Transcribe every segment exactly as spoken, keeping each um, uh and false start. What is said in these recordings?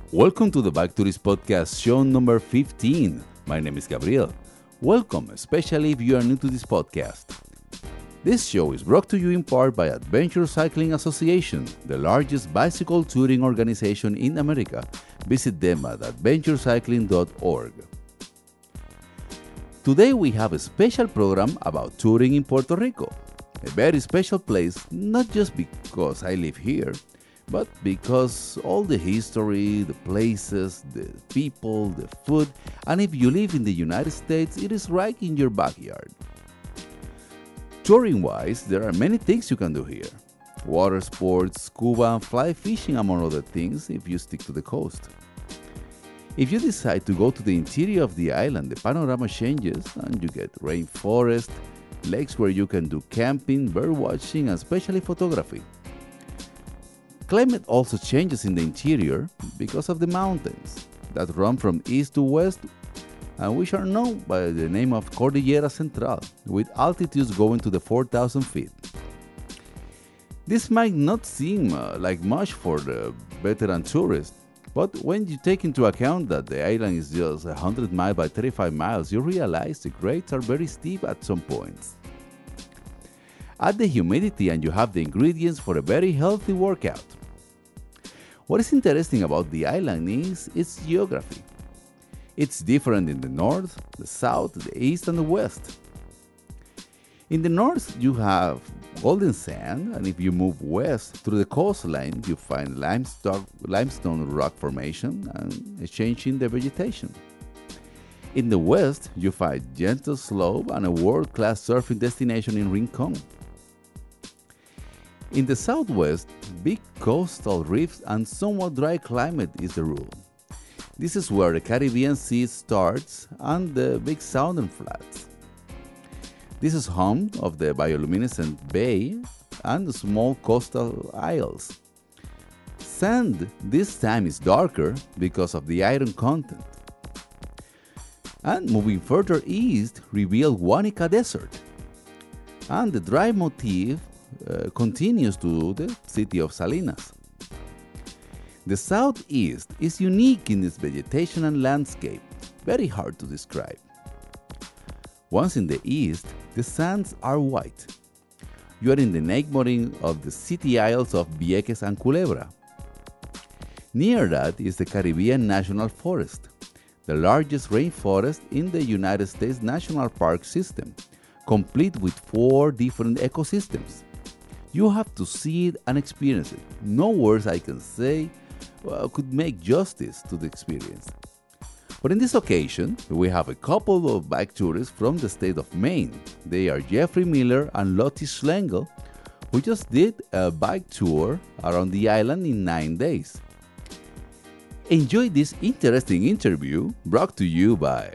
Welcome to the Bike Tourist Podcast, show number fifteen. My name is Gabriel. Welcome, especially if you are new to this podcast. This show is brought to you in part by Adventure Cycling Association, the largest bicycle touring organization in America. Visit them at adventure cycling dot org. Today we have a special program about touring in Puerto Rico. A very special place, not just because I live here, but because all the history, the places, the people, the food, and if you live in the United States, it is right in your backyard. Touring-wise, there are many things you can do here. Water sports, scuba, and fly fishing, among other things, if you stick to the coast. If you decide to go to the interior of the island, the panorama changes and you get rainforest, lakes where you can do camping, bird watching, and especially photography. Climate also changes in the interior because of the mountains that run from east to west and which are known by the name of Cordillera Central, with altitudes going to the four thousand feet. This might not seem uh, like much for the veteran tourist, but when you take into account that the island is just one hundred miles by thirty-five miles, you realize the grades are very steep at some points. Add the humidity and you have the ingredients for a very healthy workout. What is interesting about the island is its geography. It's different in the north, the south, the east, and the west. In the north, you have golden sand, and if you move west through the coastline, you find limestone, limestone rock formation and a change in the vegetation. In the west, you find gentle slope and a world-class surfing destination in Rincon. In the southwest, big coastal reefs and somewhat dry climate is the rule. This is where the Caribbean Sea starts and the big southern flats. This is home of the bioluminescent bay and the small coastal isles. Sand this time is darker because of the iron content. And moving further east reveal Guanica Desert. And the dry motif Uh, continues to the city of Salinas. The southeast is unique in its vegetation and landscape, very hard to describe. Once in the east, the sands are white. You are in the neighboring of the city isles of Vieques and Culebra. Near that is the Caribbean National Forest, the largest rainforest in the United States National Park system, complete with four different ecosystems. You have to see it and experience it. No words I can say uh, could make justice to the experience. But in this occasion, we have a couple of bike tourists from the state of Maine. They are Jeffrey Miller and Lottie Schlegel, who just did a bike tour around the island in nine days. Enjoy this interesting interview brought to you by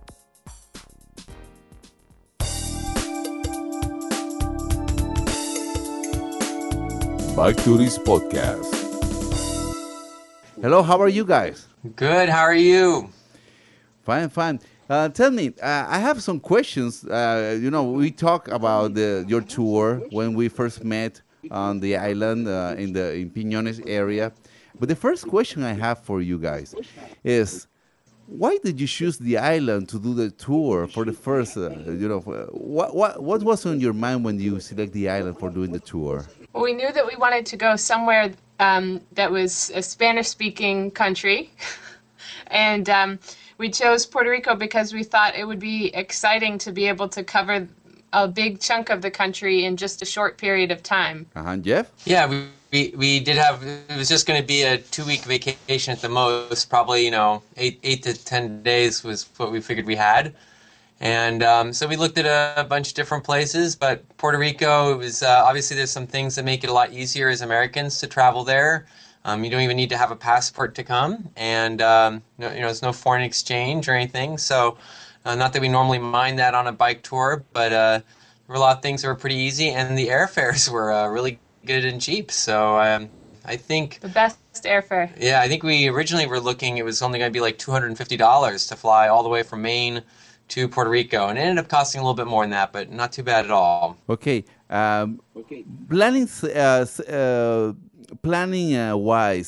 Bike Tourist Podcast. Hello, how are you guys? Good, how are you? Fine, fine. Uh, tell me, uh, I have some questions. Uh, you know, we talked about the, your tour when we first met on the island uh, in the in Piñones area. But the first question I have for you guys is, why did you choose the island to do the tour for the first, uh, you know, what, what, what was on your mind when you select the island for doing the tour? Well, we knew that we wanted to go somewhere um, that was a Spanish-speaking country, and um, we chose Puerto Rico because we thought it would be exciting to be able to cover a big chunk of the country in just a short period of time. Uh-huh, Jeff? Yeah, we, we, we did have, it was just going to be a two-week vacation at the most, probably, you know, eight, eight to ten days was what we figured we had. And um, so we looked at a, a bunch of different places, but Puerto Rico, it was uh, obviously there's some things that make it a lot easier as Americans to travel there. Um, you don't even need to have a passport to come, and um, no, you know, there's no foreign exchange or anything. So, uh, not that we normally mind that on a bike tour, but uh, there were a lot of things that were pretty easy, and the airfares were uh, really good and cheap. So, um, I think the best airfare. Yeah, I think we originally were looking. It was only going to be like two hundred fifty dollars to fly all the way from Maine to Puerto Rico, and it ended up costing a little bit more than that, but not too bad at all. Okay. Um, okay. Planning, uh, uh, planning uh, wise,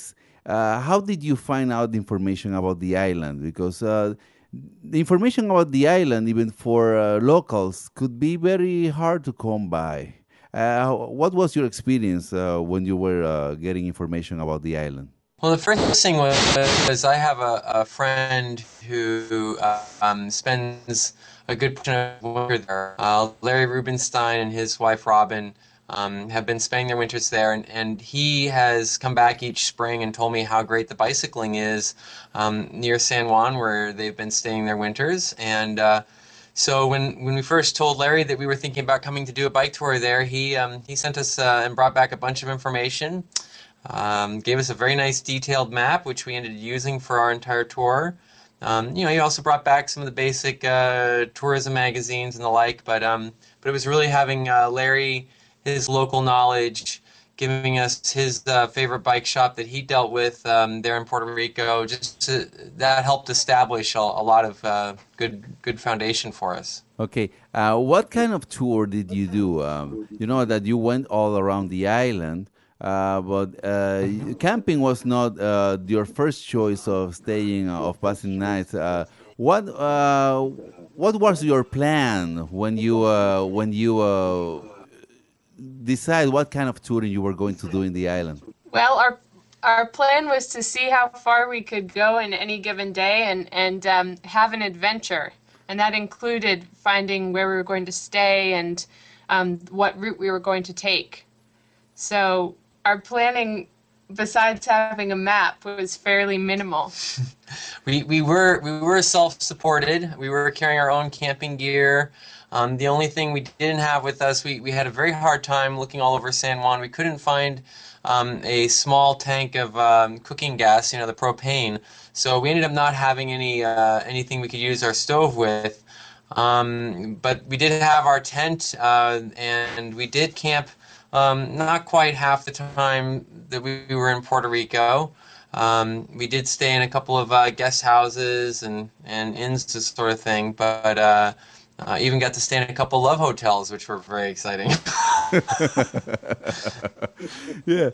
Uh, how did you find out the information about the island? Because uh, the information about the island, even for uh, locals, could be very hard to come by. Uh, what was your experience uh, when you were uh, getting information about the island? Well, the first thing was, was I have a, a friend who uh, um, spends a good portion of winter there. Uh, Larry Rubenstein and his wife Robin um, have been spending their winters there, and, and he has come back each spring and told me how great the bicycling is um, near San Juan, where they've been staying their winters. And uh, so when, when we first told Larry that we were thinking about coming to do a bike tour there, he um, he sent us uh, and brought back a bunch of information. Um, gave us a very nice detailed map, which we ended up using for our entire tour. Um, you know, he also brought back some of the basic uh, tourism magazines and the like, but um, but it was really having uh, Larry, his local knowledge, giving us his uh, favorite bike shop that he dealt with um, there in Puerto Rico. Just to, that helped establish a, a lot of uh, good good foundation for us. Okay, uh, what kind of tour did you do? Um, you know that you went all around the island. Uh, but uh, camping was not uh, your first choice of staying, uh, of passing nights. Uh, what uh, what was your plan when you uh, when you uh, decide what kind of touring you were going to do in the island? Well, our our plan was to see how far we could go in any given day and and um, have an adventure, and that included finding where we were going to stay and um, what route we were going to take. So our planning, besides having a map, was fairly minimal. we we were we were self-supported. We were carrying our own camping gear. Um, the only thing we didn't have with us, we we had a very hard time looking all over San Juan. We couldn't find um, a small tank of um, cooking gas, you know, the propane. So we ended up not having any uh, anything we could use our stove with. Um, but we did have our tent, uh, and we did camp. Um, not quite half the time that we, we were in Puerto Rico. Um, we did stay in a couple of uh, guest houses and, and inns, this sort of thing, but uh, uh, even got to stay in a couple love hotels, which were very exciting. Yeah.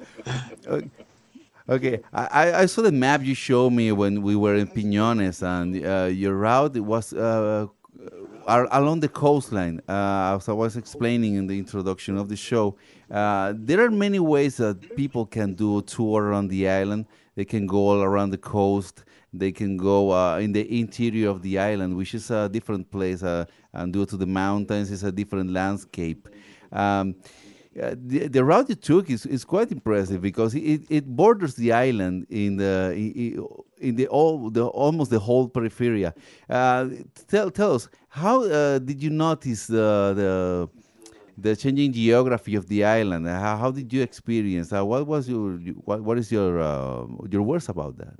Okay, I, I saw the map you showed me when we were in Piñones, and uh, your route was uh, along the coastline. Uh, as I was explaining in the introduction of the show, uh, there are many ways that people can do a tour around the island. They can go all around the coast. They can go uh, in the interior of the island, which is a different place, uh, and due to the mountains, it's a different landscape. Um, uh, the, the route you took is, is quite impressive because it, it borders the island in the in, in the all the almost the whole periphery. Uh, tell tell us, how uh, did you notice the the the changing geography of the island? How, how did you experience? Uh, what was your what what is your uh, your words about that?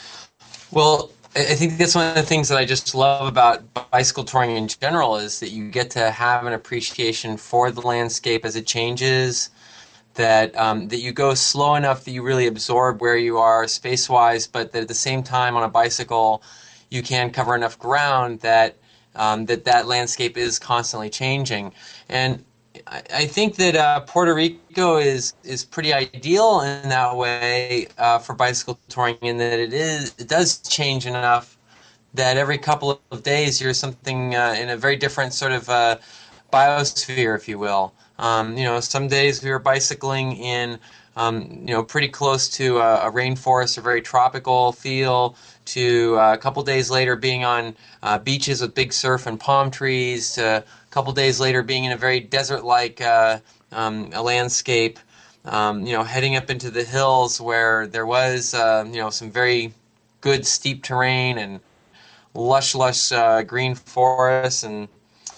Well, I think that's one of the things that I just love about bicycle touring in general is that you get to have an appreciation for the landscape as it changes, that um, that you go slow enough that you really absorb where you are space-wise, but that at the same time on a bicycle you can cover enough ground that um, that that landscape is constantly changing. And I, I think that uh, Puerto Rico is is pretty ideal in that way uh, for bicycle touring, in that it is it does change enough that every couple of days you're something uh, in a very different sort of uh, biosphere, if you will. Um, you know, some days we were bicycling in um, you know pretty close to a, a rainforest, a very tropical feel, to uh, a couple days later being on uh, beaches with big surf and palm trees, to a couple days later being in a very desert-like uh, um, a landscape, um, you know, heading up into the hills where there was, uh, you know, some very good steep terrain and lush, lush uh, green forests, and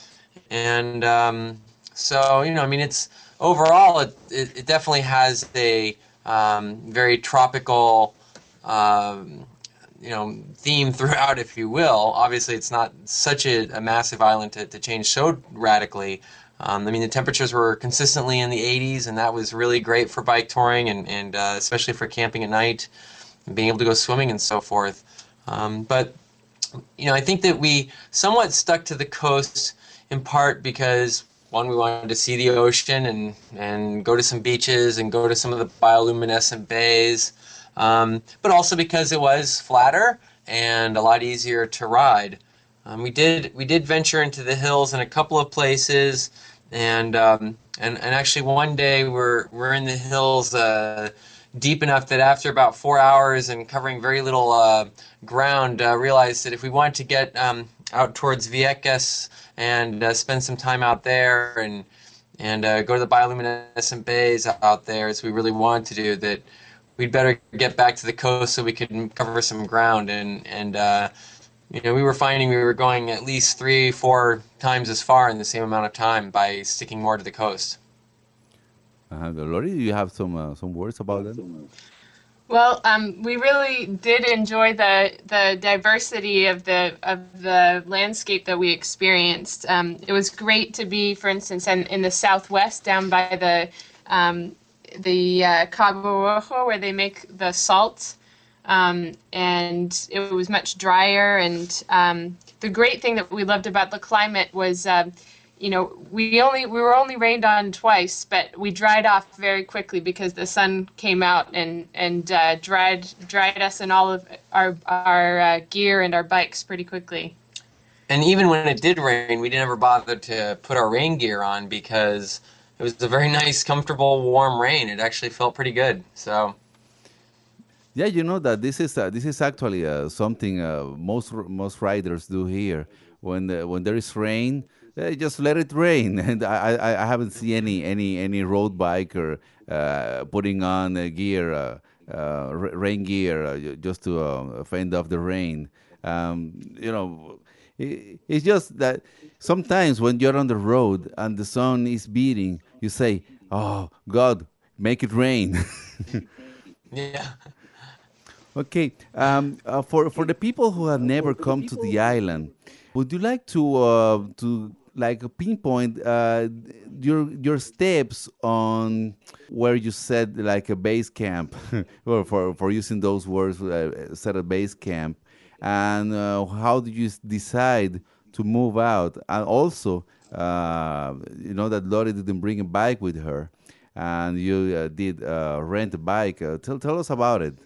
and um, so, you know, I mean, it's overall it it, it definitely has a um, very tropical um, you know, theme throughout, if you will. Obviously, it's not such a, a massive island to, to change so radically. Um, I mean, the temperatures were consistently in the eighties, and that was really great for bike touring, and, and uh, especially for camping at night, and being able to go swimming and so forth. Um, but, you know, I think that we somewhat stuck to the coast in part because, one, we wanted to see the ocean and, and go to some beaches and go to some of the bioluminescent bays. um, but also because it was flatter and a lot easier to ride. Um, we did we did venture into the hills in a couple of places, and um, and and actually one day we're we're in the hills uh, deep enough that after about four hours and covering very little uh, ground, uh, realized that if we wanted to get um, out towards Vieques and uh, spend some time out there and and uh, go to the bioluminescent bays out there as we really wanted to do, that we'd better get back to the coast so we could cover some ground. And and uh, you know, we were finding we were going at least three, four times as far in the same amount of time by sticking more to the coast. Uh, Lori, do you have some uh, some words about that? Well, um, we really did enjoy the the diversity of the of the landscape that we experienced. Um, it was great to be, for instance, in, in the southwest, down by the um, the uh, Cabo Rojo, where they make the salt, um, and it was much drier. And um, the great thing that we loved about the climate was, uh, you know, we only we were only rained on twice, but we dried off very quickly because the sun came out and and uh, dried dried us and all of our our uh, gear and our bikes pretty quickly. And even when it did rain, we didn't ever bother to put our rain gear on because it was a very nice, comfortable, warm rain. It actually felt pretty good. So. Yeah, you know that this is uh, this is actually uh, something uh, most most riders do here. When uh, when there is rain, they just let it rain. And I, I, I haven't seen any any any road biker uh, putting on uh, gear, uh, uh, rain gear, uh, just to uh, fend off the rain. Um, you know, it, it's just that sometimes when you're on the road and the sun is beating, you say, "Oh God, make it rain." Yeah. Okay, um, uh, for for the people who have never come to the island, would you like to uh, to like pinpoint uh, your your steps on where you set like a base camp, or for for using those words, uh, set a base camp, and uh, how did you s- decide to move out? And also, uh, you know that Lori didn't bring a bike with her, and you uh, did uh, rent a bike. Uh, tell tell us about it.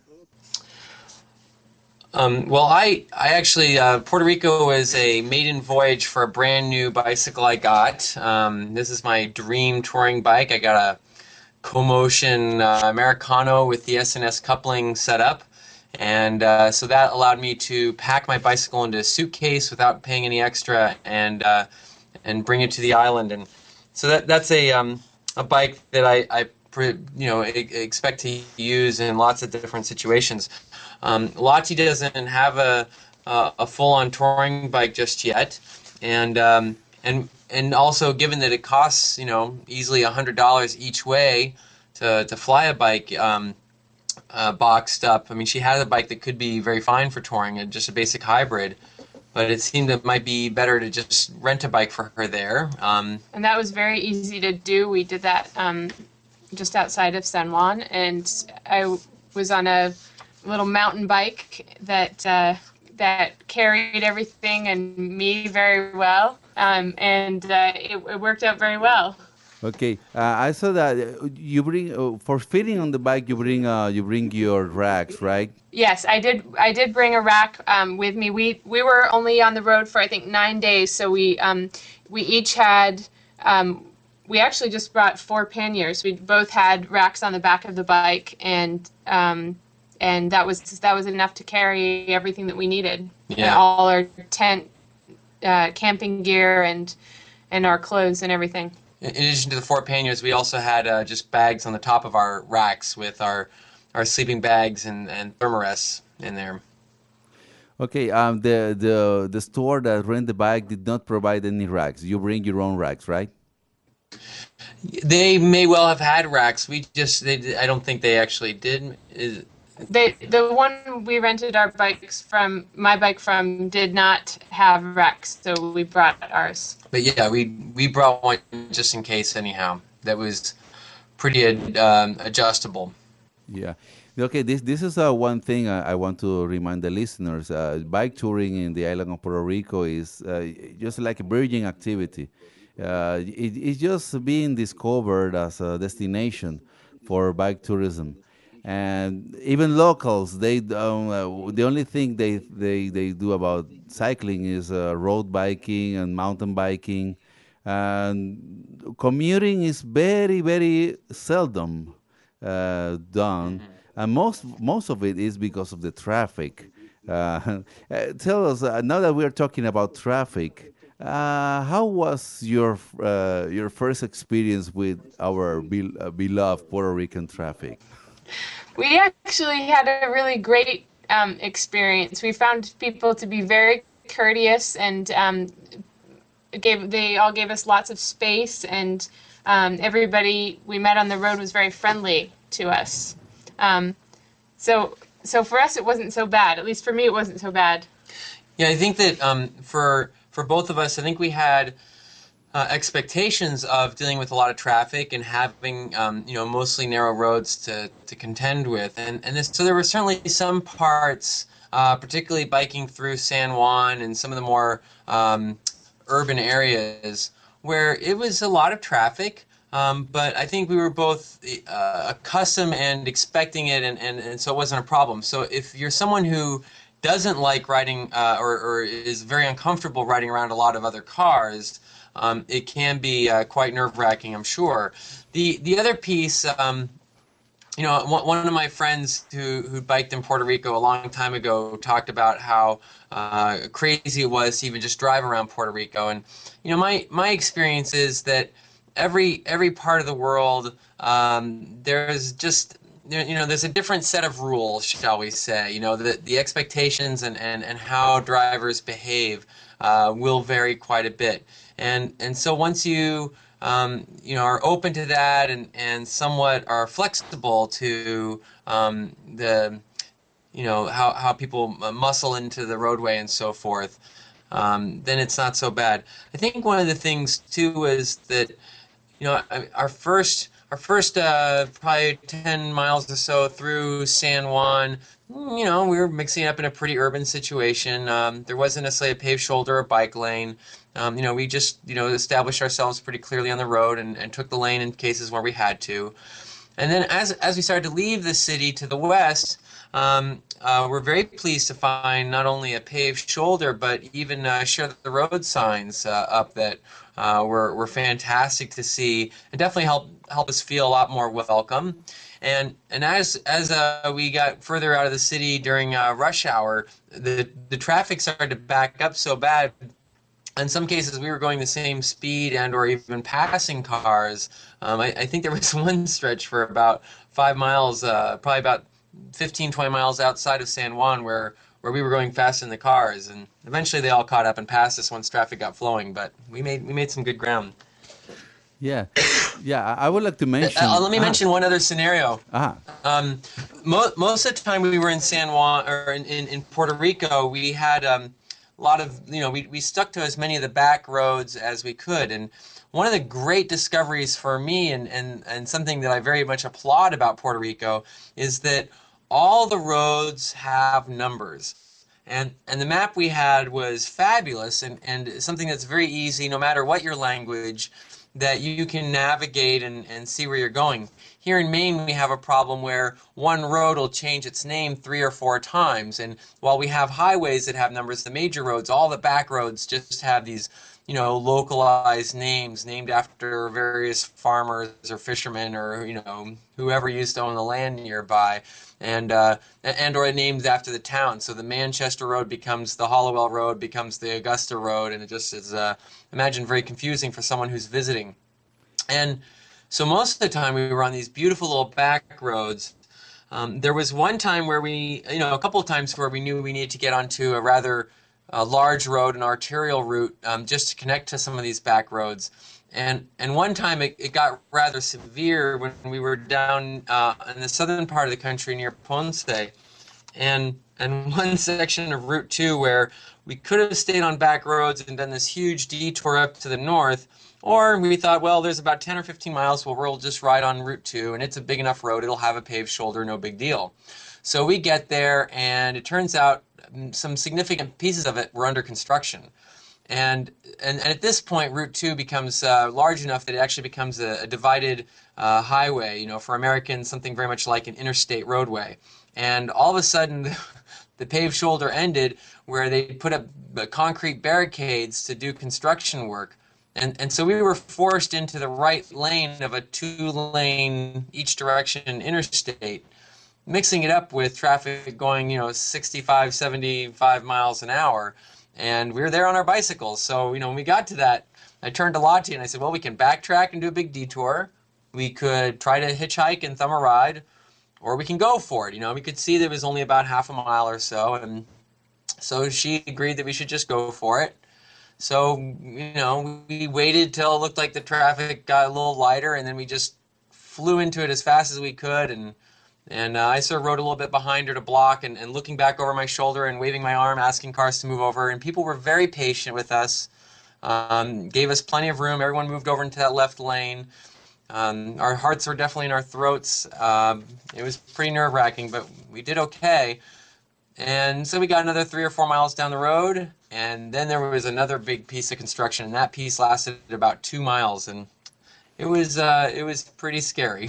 Um, well, I I actually uh, Puerto Rico was a maiden voyage for a brand new bicycle I got. Um, this is my dream touring bike. I got a CoMotion uh, Americano with the S N S coupling set up, and uh, so that allowed me to pack my bicycle into a suitcase without paying any extra, and uh, and bring it to the island. And so that that's a um, a bike that I I pre- you know e- expect to use in lots of different situations. Um, Lottie doesn't have a a, a full-on touring bike just yet, and um, and and also given that it costs you know easily a hundred dollars each way to to fly a bike um, uh, boxed up. I mean, she has a bike that could be very fine for touring, and just a basic hybrid. But it seemed it might be better to just rent a bike for her there. Um, And that was very easy to do. We did that um, just outside of San Juan, and I was on a little mountain bike that uh, that carried everything and me very well, um, and uh, it, it worked out very well. Okay, uh, I saw that uh, you bring uh, for fitting on the bike. You bring uh, you bring your racks, right? Yes, I did. I did bring a rack um, with me. We we were only on the road for I think nine days, so we um, we each had. Um, we actually just brought four panniers. We both had racks on the back of the bike, and um, and that was that was enough to carry everything that we needed. Yeah. All our tent, uh, camping gear, and and our clothes and everything. In addition to the four panniers, we also had uh, just bags on the top of our racks with our our sleeping bags and, and thermarests in there. Okay, um, the the the store that rent the bike did not provide any racks. You bring your own racks, right? They may well have had racks. We just, they, I don't think they actually did. Is, They, the one we rented our bikes from, my bike from, did not have racks, so we brought ours. but yeah, we we brought one just in case anyhow. That was pretty um, adjustable. Yeah. Okay, this this is uh, one thing I, I want to remind the listeners. Uh, bike touring in the island of Puerto Rico is uh, just like a bridging activity. Uh, it, it's just being discovered as a destination for bike tourism. and even locals, they don't. Uh, the only thing they they they do about cycling is uh, road biking and mountain biking, and commuting is very very seldom uh, done, and most most of it is because of the traffic. Uh, uh, tell us uh, now that we're talking about traffic. Uh, how was your uh, your first experience with our bel uh, beloved Puerto Rican traffic? We actually had a really great um, experience. We found people to be very courteous and um, gave they all gave us lots of space, and um, everybody we met on the road was very friendly to us. Um, so so for us it wasn't so bad. At least for me it wasn't so bad. Yeah, I think that um, for for both of us, I think we had uh, expectations of dealing with a lot of traffic and having um, you know mostly narrow roads to, to contend with, and and this, so there were certainly some parts, uh, particularly biking through San Juan and some of the more um, urban areas where it was a lot of traffic. Um, but I think we were both uh, accustomed and expecting it, and, and, and so it wasn't a problem. So if you're someone who doesn't like riding uh, or, or is very uncomfortable riding around a lot of other cars, um, it can be uh, quite nerve-wracking, I'm sure. The the other piece, um, you know, one, one of my friends who, who biked in Puerto Rico a long time ago talked about how uh, crazy it was to even just drive around Puerto Rico. And, you know, my, my experience is that every every part of the world, um, there's just, you know, there's a different set of rules, shall we say. You know, the, the expectations and, and, and how drivers behave uh, will vary quite a bit. And, and so once you Um, you know, are open to that and, and somewhat are flexible to um, the, you know, how, how people muscle into the roadway and so forth, um, then it's not so bad. I think one of the things, too, is that, you know, our first, our first uh, probably ten miles or so through San Juan, you know, we were mixing up in a pretty urban situation. Um, there wasn't necessarily a paved shoulder or bike lane. Um, you know, we just, you know, established ourselves pretty clearly on the road and, and took the lane in cases where we had to. And then as, as we started to leave the city to the west, um, uh, we're very pleased to find not only a paved shoulder, but even uh, share the road signs uh, up that uh, were, were fantastic to see and definitely help, help us feel a lot more welcome. And and as as uh, we got further out of the city during uh, rush hour, the the traffic started to back up so bad. In some cases, we were going the same speed and or even passing cars. Um, I, I think there was one stretch for about five miles, uh, probably about fifteen, twenty miles outside of San Juan where, where we were going fast in the cars. And eventually they all caught up and passed us once traffic got flowing. But we made we made some good ground. Yeah, yeah. I I would like to mention. Uh, let me ah, mention one other scenario. ah, Um, mo most of the time we were in San Juan or in, in, in Puerto Rico, we had um, a lot of, you know, we, we stuck to as many of the back roads as we could. And one of the great discoveries for me and, and, and something that I very much applaud about Puerto Rico is that all the roads have numbers. And, and the map we had was fabulous and, and something that's very easy, no matter what your language, that you can navigate and, and see where you're going. Here in Maine, we have a problem where one road will change its name three or four times. And while we have highways that have numbers, the major roads, all the back roads just have these, you know, localized names named after various farmers or fishermen or, you know, whoever used to own the land nearby. And uh, and or named after the town. So the Manchester Road becomes the Hollowell Road, becomes the Augusta Road, and it just is, uh, imagine, very confusing for someone who's visiting. And so most of the time we were on these beautiful little back roads. Um, there was one time where we, you know, a couple of times where we knew we needed to get onto a rather uh, large road, an arterial route, um, just to connect to some of these back roads. And and one time it, it got rather severe when we were down uh, in the southern part of the country near Ponce, and and one section of Route two where we could have stayed on back roads and done this huge detour up to the north, or we thought, well, there's about ten or fifteen miles where we'll just ride on Route two, and it's a big enough road, it'll have a paved shoulder, no big deal. So we get there, and it turns out some significant pieces of it were under construction. And, and, and at this point, Route two becomes uh, large enough that it actually becomes a, a divided uh, highway, you know, for Americans, something very much like an interstate roadway. And all of a sudden, the paved shoulder ended where they put up concrete barricades to do construction work. And, and so we were forced into the right lane of a two-lane, each direction interstate, mixing it up with traffic going, you know, sixty-five, seventy-five miles an hour. And we were there on our bicycles. So, you know, when we got to that, I turned to Lottie and I said, well, we can backtrack and do a big detour. We could try to hitchhike and thumb a ride, or we can go for it. You know, we could see that it was only about half a mile or so. And so she agreed that we should just go for it. So, you know, we waited till it looked like the traffic got a little lighter, and then we just flew into it as fast as we could. And and uh, I sort of rode a little bit behind her to block, and, and looking back over my shoulder and waving my arm, asking cars to move over. And people were very patient with us, um, gave us plenty of room. Everyone moved over into that left lane. Um, our hearts were definitely in our throats. Um, it was pretty nerve-wracking, but we did okay. And so we got another three or four miles down the road, and then there was another big piece of construction, and that piece lasted about two miles, and it was uh, it was pretty scary.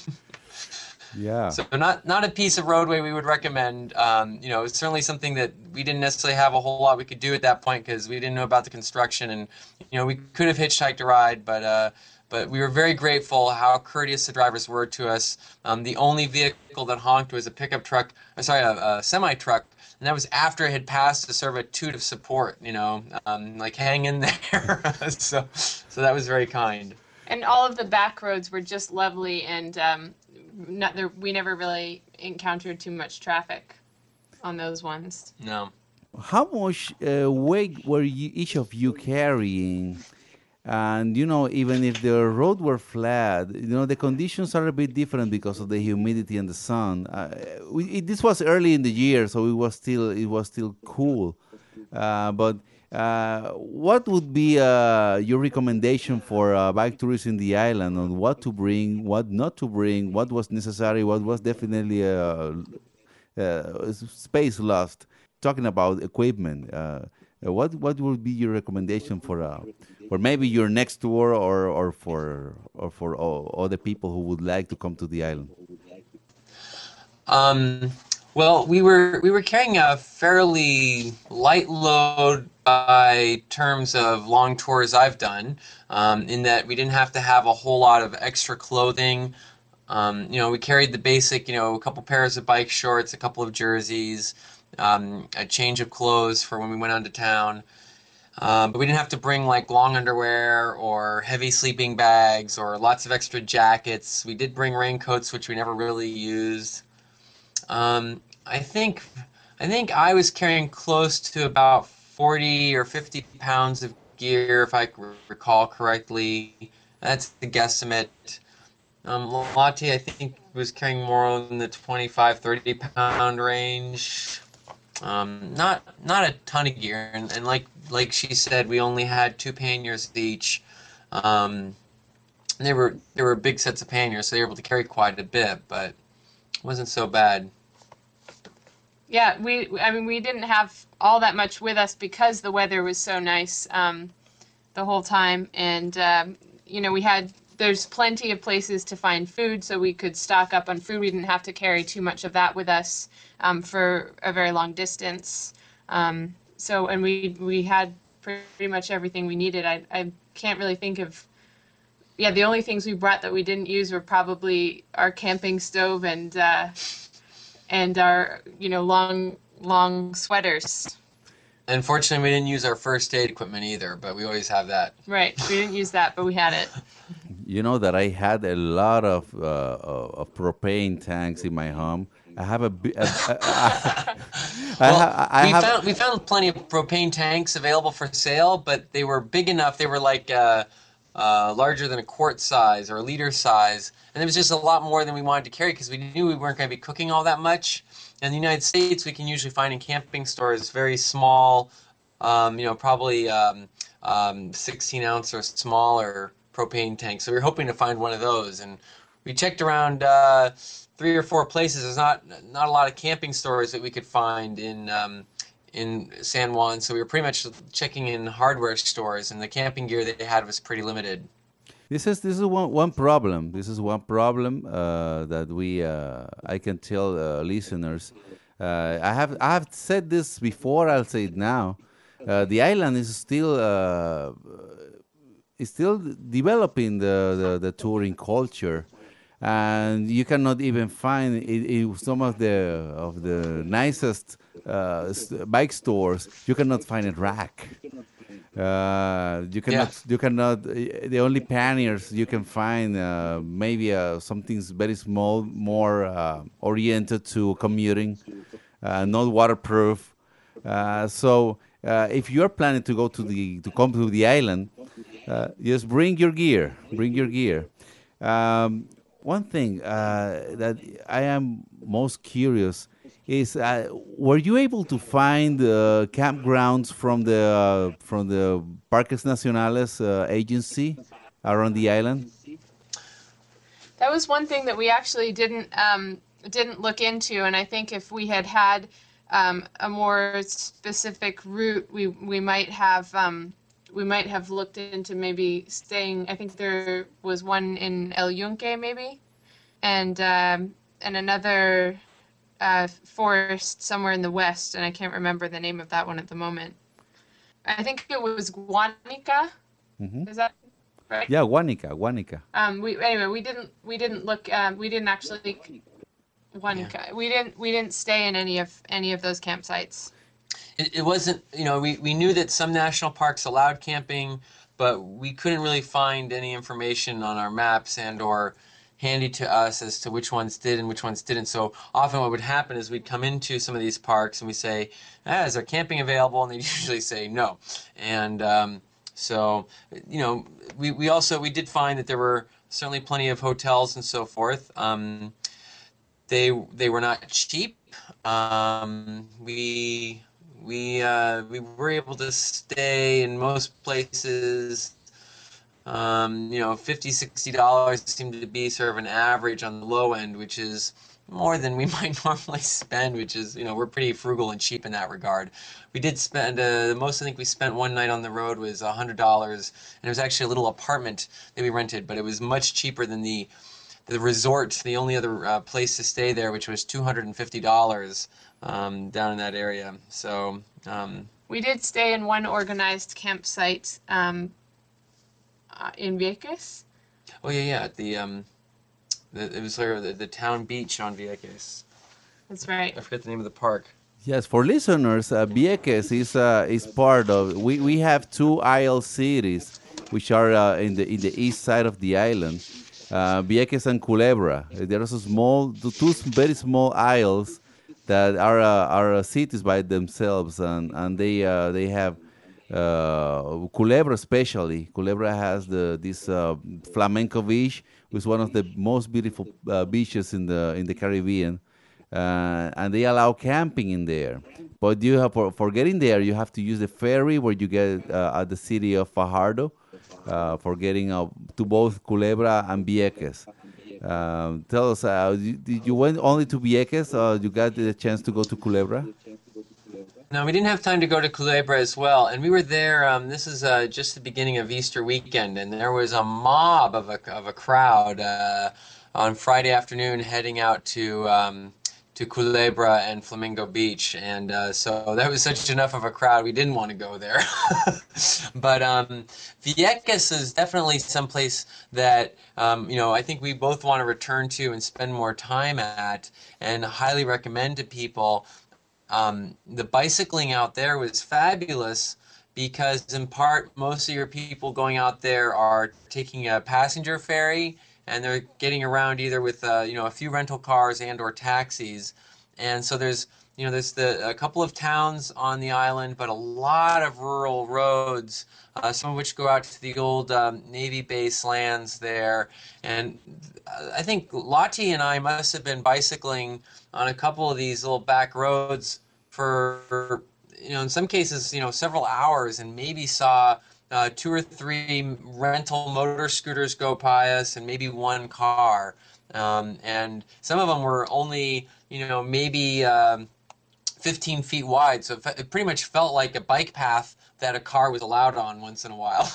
Yeah. So not not a piece of roadway we would recommend. Um, you know, it's certainly something that we didn't necessarily have a whole lot we could do at that point because we didn't know about the construction, and you know we could have hitchhiked a ride, but. Uh, But we were very grateful how courteous the drivers were to us. Um, the only vehicle that honked was a pickup truck, or sorry, a, a semi-truck, and that was after it had passed to serve a toot of support, you know, um, like hang in there. so, so that was very kind. And all of the back roads were just lovely, and um, not there, we never really encountered too much traffic on those ones. No. How much uh, weight were you, each of you carrying? And, you know, even if the road were flat, you know, the conditions are a bit different because of the humidity and the sun. Uh, we, it, this was early in the year, so it was still it was still cool. Uh, but uh, what would be uh, your recommendation for uh, bike tourists in the island on what to bring, what not to bring, what was necessary, what was definitely uh, uh, space lost? Talking about equipment, uh, what what would be your recommendation for uh, for maybe your next tour, or or for or for all other people who would like to come to the island? Um, well, we were we were carrying a fairly light load by terms of long tours I've done, um, in that we didn't have to have a whole lot of extra clothing. Um, you know, we carried the basic, you know, a couple pairs of bike shorts, a couple of jerseys, um, a change of clothes for when we went on to town. Um, but we didn't have to bring like long underwear or heavy sleeping bags or lots of extra jackets. We did bring raincoats, which we never really used. Um, I think I think I was carrying close to about forty or fifty pounds of gear, if I recall correctly. That's the guesstimate. Um, Lottie, I think, was carrying more in the twenty-five, thirty pound range. Um, not not a ton of gear, and, and like like she said, we only had two panniers each. Um, they were they were big sets of panniers, so they were able to carry quite a bit, but it wasn't so bad. Yeah, we I mean we didn't have all that much with us because the weather was so nice um, the whole time, and um, you know we had. There's plenty of places to find food, so we could stock up on food. We didn't have to carry too much of that with us um, for a very long distance. Um, so, and we we had pretty much everything we needed. I I can't really think of. Yeah, the only things we brought that we didn't use were probably our camping stove and uh, and our you know long long sweaters. Unfortunately, we didn't use our first aid equipment either, but we always have that. Right, we didn't use that, but we had it. You know that I had a lot of uh, of propane tanks in my home. I have a, bi- a, a, a I, Well, ha- I we have found we found plenty of propane tanks available for sale, but they were big enough. They were like uh, uh, larger than a quart size or a liter size, and it was just a lot more than we wanted to carry because we knew we weren't going to be cooking all that much. In the United States, we can usually find in camping stores very small, um, you know, probably um, um, sixteen ounce or smaller propane tanks. So we were hoping to find one of those, and we checked around uh, three or four places. There's not not a lot of camping stores that we could find in um, in San Juan, so we were pretty much checking in hardware stores, and the camping gear that they had was pretty limited. This is this is one one problem. This is one problem uh, that we uh, I can tell uh, listeners. Uh, I have I have said this before. I'll say it now. Uh, the island is still uh, is still developing the, the, the touring culture, and you cannot even find in, in some of the of the nicest uh, s- bike stores. You cannot find a rack. Uh, you Yeah. cannot. You cannot. uh, The only panniers you can find uh, maybe uh, something very small, more uh, oriented to commuting, uh, not waterproof. Uh, so uh, if you are planning to go to the to come to the island, uh, just bring your gear. Bring your gear. Um, One thing uh, that I am most curious is, uh, were you able to find uh, campgrounds from the uh, from the Parques Nacionales uh, agency around the island? That was one thing that we actually didn't um, didn't look into, and I think if we had had um, a more specific route, we we might have um, we might have looked into maybe staying. I think there was one in El Yunque, maybe, and um, and another uh, forest somewhere in the west, and I can't remember the name of that one at the moment. I think it was Guanica. Hmm. Is that right? Yeah, Guanica, Guanica. Um, we anyway, we didn't we didn't look um, we didn't actually one Yeah. ca- we didn't we didn't stay in any of any of those campsites. It, it wasn't, you know, we, we knew that some national parks allowed camping, but we couldn't really find any information on our maps and or handy to us as to which ones did and which ones didn't. So often what would happen is we'd come into some of these parks and we say, ah, is there camping available? And they'd usually say no. And um, so, you know, we, we also, we did find that there were certainly plenty of hotels and so forth. Um, they they were not cheap. Um, we we uh, we were able to stay in most places. Um, you know, fifty, sixty dollars seemed to be sort of an average on the low end, which is more than we might normally spend, which is, you know, we're pretty frugal and cheap in that regard. We did spend, uh, the most I think we spent one night on the road was one hundred dollars, and it was actually a little apartment that we rented, but it was much cheaper than the the resort, the only other uh, place to stay there, which was two hundred fifty dollars um, down in that area. So, um, We did stay in one organized campsite um, uh, in Vieques. oh yeah, yeah, at the, um, the it was sort of the, the town beach on Vieques. That's right. I forget the name of the park. Yes, for listeners, uh, Vieques is uh, is part of. We, we have two isle cities, which are uh, in the in the east side of the island, uh, Vieques and Culebra. There are some small, two two very small isles that are uh, are uh, cities by themselves, and and they uh, they have uh, Culebra especially. Culebra has the this uh, flamenco beach, which is one of the most beautiful uh, beaches in the in the Caribbean, uh, and they allow camping in there. But you have for, for getting there, you have to use the ferry where you get uh, at the city of Fajardo uh, for getting uh, to both Culebra and Vieques. Um, tell us, uh, you, did you went only to Vieques, or you got the chance to go to Culebra? No, we didn't have time to go to Culebra as well, and we were there. Um, this is uh, just the beginning of Easter weekend, and there was a mob of a of a crowd uh, on Friday afternoon heading out to um, to Culebra and Flamingo Beach, and uh, so that was such enough of a crowd. We didn't want to go there, but um, Vieques is definitely someplace that um, you know I think we both want to return to and spend more time at, and highly recommend to people. Um, the bicycling out there was fabulous because, in part, most of your people going out there are taking a passenger ferry and they're getting around either with uh, you know a few rental cars and or taxis. And so there's you know there's the a couple of towns on the island, but a lot of rural roads, uh, some of which go out to the old um, Navy base lands there. And uh, I think Lottie and I must have been bicycling on a couple of these little back roads for, you know, in some cases, you know, several hours, and maybe saw uh, two or three rental motor scooters go by us and maybe one car. Um, and some of them were only, you know, maybe um, fifteen feet wide, so it, fe- it pretty much felt like a bike path that a car was allowed on once in a while.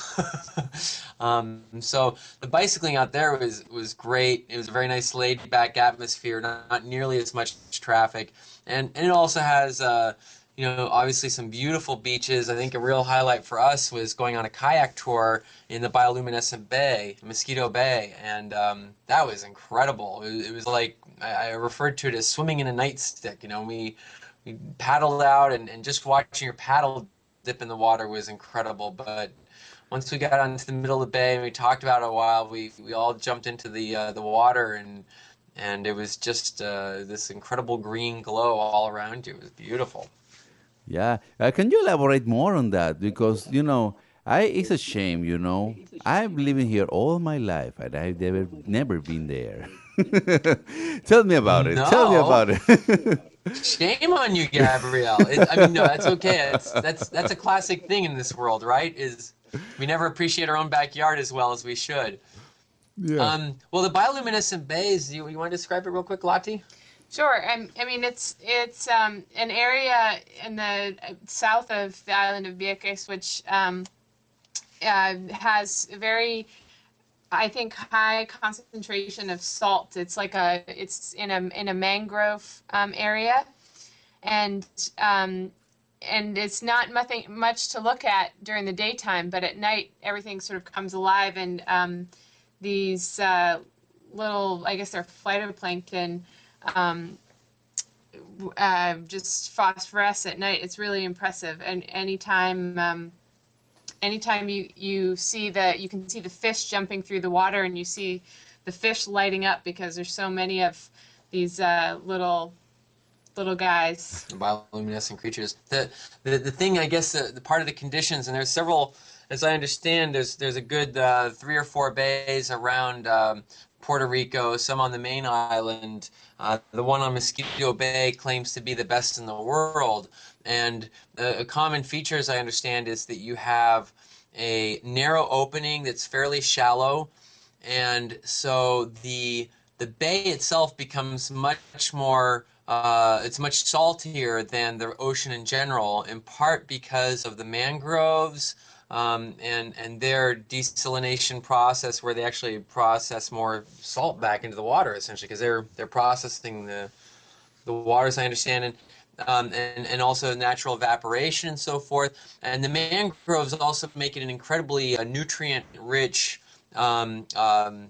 um, so the bicycling out there was was great. It was a very nice laid back atmosphere, not, not nearly as much traffic, and and it also has. Uh, you know, obviously some beautiful beaches. I think a real highlight for us was going on a kayak tour in the bioluminescent bay, Mosquito Bay, and um, that was incredible. It was, it was like I, I referred to it as swimming in a nightstick. You know, we we paddled out, and, and just watching your paddle dip in the water was incredible. But once we got onto the middle of the bay and we talked about it a while, we we all jumped into the uh, the water, and and it was just uh, this incredible green glow all around you. It was beautiful. Yeah. Uh, can you elaborate more on that? Because, you know, I it's a shame, you know. I've living here all my life and I've never never been there. Tell me about it. Tell me No, about it. shame on you, Gabrielle. It, I mean, no, that's okay. It's, that's that's a classic thing in this world, right? Is we never appreciate our own backyard as well as we should. Yeah. Um, well, the bioluminescent bays. You you want to describe it real quick, Lottie? Sure. I, I mean, it's it's um, an area in the uh, south of the island of Vieques, which um, uh, has a very, I think, high concentration of salt. It's like a it's in a in a mangrove um, area, and um, and it's not nothing much to look at during the daytime, but at night everything sort of comes alive, and um, these uh, little, I guess they're phytoplankton, um, uh, just phosphoresce at night. It's really impressive. And anytime, um, anytime you, you see the, you can see the fish jumping through the water, and you see the fish lighting up because there's so many of these uh, little little guys. Bioluminescent creatures. The the, the thing, I guess, the, the part of the conditions, and there's several, as I understand, there's there's a good uh, three or four bays around um, Puerto Rico, some on the main island. Uh, the one on Mosquito Bay claims to be the best in the world. And uh, a common feature, as I understand, is that you have a narrow opening that's fairly shallow, and so the the bay itself becomes much more uh, it's much saltier than the ocean in general, in part because of the mangroves um, and and their desalination process, where they actually process more salt back into the water, essentially, because they're they're processing the the water, as I understand, and um, and and also natural evaporation and so forth. And the mangroves also make it an incredibly uh, nutrient-rich um, um,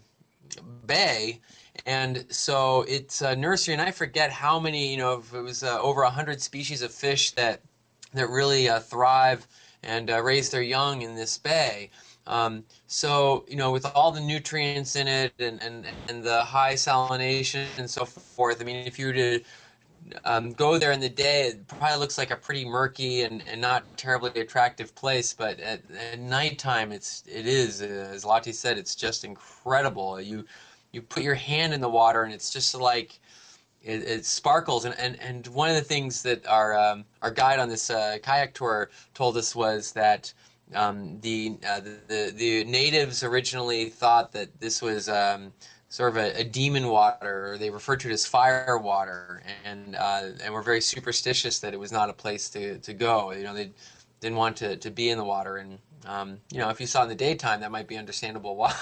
bay. And so it's a nursery, and I forget how many, you know, it was uh, over a hundred species of fish that that really uh, thrive and uh, raise their young in this bay. Um, so, you know, with all the nutrients in it and, and, and the high salination and so forth, I mean, if you were to um, go there in the day, it probably looks like a pretty murky and, and not terribly attractive place. But at, at nighttime, it's it is, uh, as Lottie said, it's just incredible. You you put your hand in the water, and it's just like it, it sparkles. And, and and one of the things that our um, our guide on this uh, kayak tour told us was that um, the, uh, the the the natives originally thought that this was um, sort of a, a demon water, or they referred to it as fire water, and uh, and were very superstitious that it was not a place to, to go. You know, they didn't want to, to be in the water, and um, you know, if you saw it in the daytime, that might be understandable why.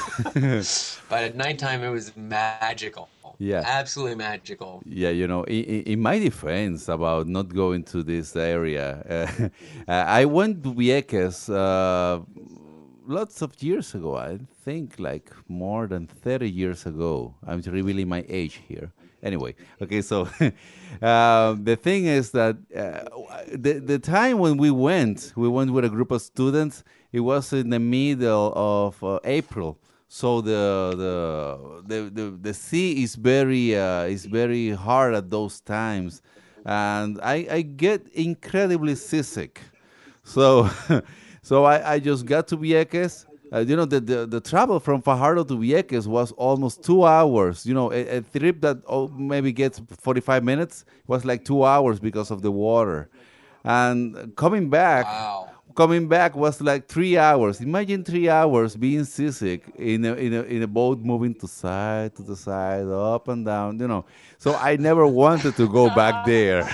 But at nighttime, it was magical. Yeah. Absolutely magical. Yeah, you know, in, in my defense about not going to this area, uh, I went to Vieques uh, lots of years ago. I think like more than thirty years ago. I'm revealing my age here. Anyway, okay, so uh, the thing is that uh, the, the time when we went, we went with a group of students. It was in the middle of uh, April. So the the the the, the sea is very uh, is very hard at those times, and I, I get incredibly seasick. So so I, I just got to Vieques. Uh, you know, the, the the travel from Fajardo to Vieques was almost two hours. You know, a, a trip that oh, maybe gets forty-five minutes was like two hours because of the water, and coming back. Wow. Coming back was like three hours. Imagine three hours being seasick in a, in a in a boat moving to side to the side, up and down. You know, so I never wanted to go back there.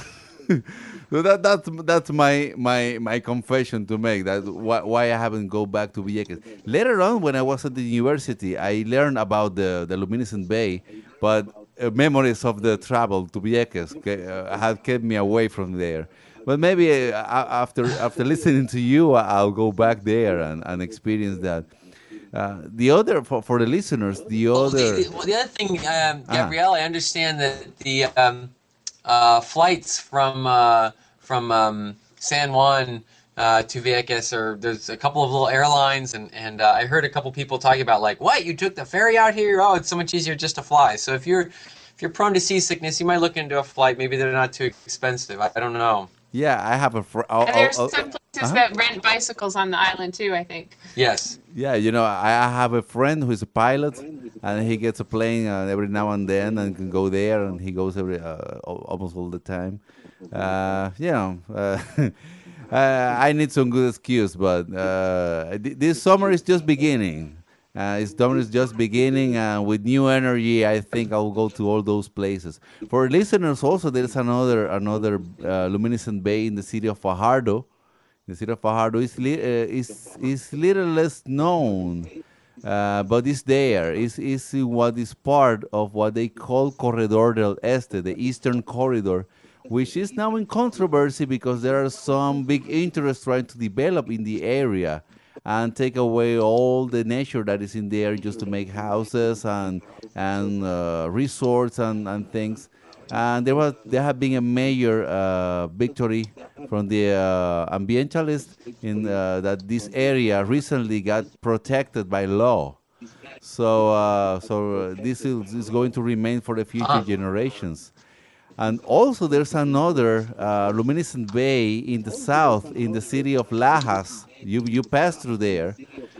So that that's that's my my my confession to make. That why, why I haven't go back to Vieques. Later on, when I was at the university, I learned about the the luminescent bay, but uh, memories of the travel to Vieques ke- uh, have kept me away from there. But maybe uh, a- after after listening to you, I'll go back there and, and experience that. Uh, the other for, for the listeners, the Well, the, other the, well, the other thing, um, ah Gabrielle, I understand that the um, uh, flights from uh, from um, San Juan uh, to Vieques, or there's a couple of little airlines, and and uh, I heard a couple people talking about like, what, you took the ferry out here? Oh, it's so much easier just to fly. So if you're if you're prone to seasickness, you might look into a flight. Maybe they're not too expensive. I, I don't know. yeah, I have a fr- oh, And oh, there's oh, some places uh-huh. that rent bicycles on the island too, I think. Yes. Yeah, you know, I I have a friend who is a pilot, and he gets a plane uh, every now and then, and can go there, and he goes every uh, al- almost all the time. Uh, you know, uh, uh, I need some good excuse, but uh, th- this summer is just beginning. Uh, it's summer is just beginning, and with new energy, I think I'll go to all those places. For listeners, also, there's another another uh, luminescent bay in the city of Fajardo. The city of Fajardo is, li- uh, is, is little less known, uh, but it's there. It's, it's in what is part of what they call Corredor del Este, the Eastern Corridor, which is now in controversy because there are some big interests trying to develop in the area and take away all the nature that is in there just to make houses and and uh, resorts and, and things. And there was there have been a major uh, victory from the uh, ambientalists in uh, that this area recently got protected by law. So uh, so uh, this is, is going to remain for the future Uh, generations. And also, there's another uh, luminescent bay in the south, in the city of Lajas. You you pass through there.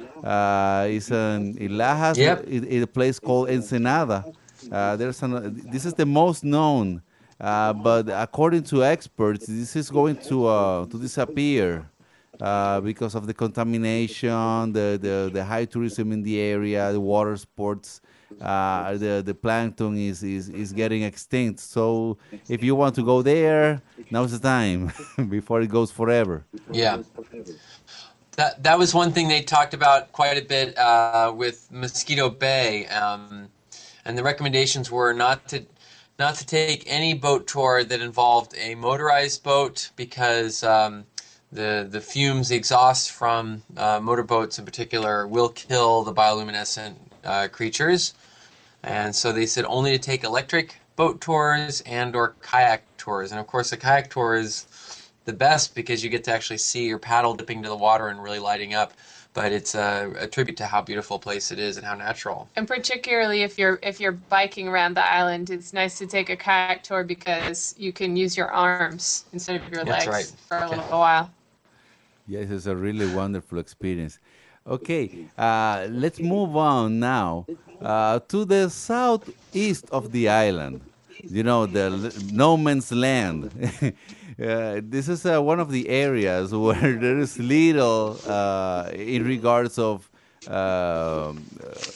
Uh, it's an, in Lajas, yep. in, in a place called Ensenada. Uh, there's an, this is the most known, uh, but according to experts, this is going to uh, to disappear uh, because of the contamination, the, the, the high tourism in the area, the water sports, uh, the, the plankton is, is, is getting extinct. So if you want to go there, now's the time before it goes forever. Yeah. That that was one thing they talked about quite a bit uh, with Mosquito Bay, um, and the recommendations were not to not to take any boat tour that involved a motorized boat because um, the the fumes, the exhaust from uh, motorboats in particular, will kill the bioluminescent uh, creatures. And so they said only to take electric boat tours and or kayak tours. And of course, the kayak tour is the best because you get to actually see your paddle dipping into the water and really lighting up. But it's a, a tribute to how beautiful a place it is and how natural. And particularly if you're if you're biking around the island, it's nice to take a kayak tour because you can use your arms instead of your That's legs right. for a Okay. little while. Yes, it's a really wonderful experience. Okay, uh, let's move on now uh, to the southeast of the island. You know, the l- no man's land. Uh, this is uh, one of the areas where there is little uh, in regards of um,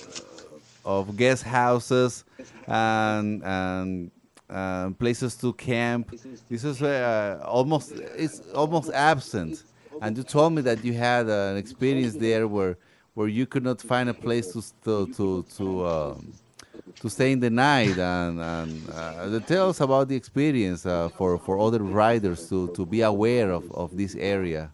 of guest houses and and um, places to camp. This is uh, almost it's almost absent. And you told me that you had uh, an experience there where where you could not find a place to s- to to to, um, to stay in the night. And, and uh, tell us about the experience uh, for for other riders to to be aware of of this area.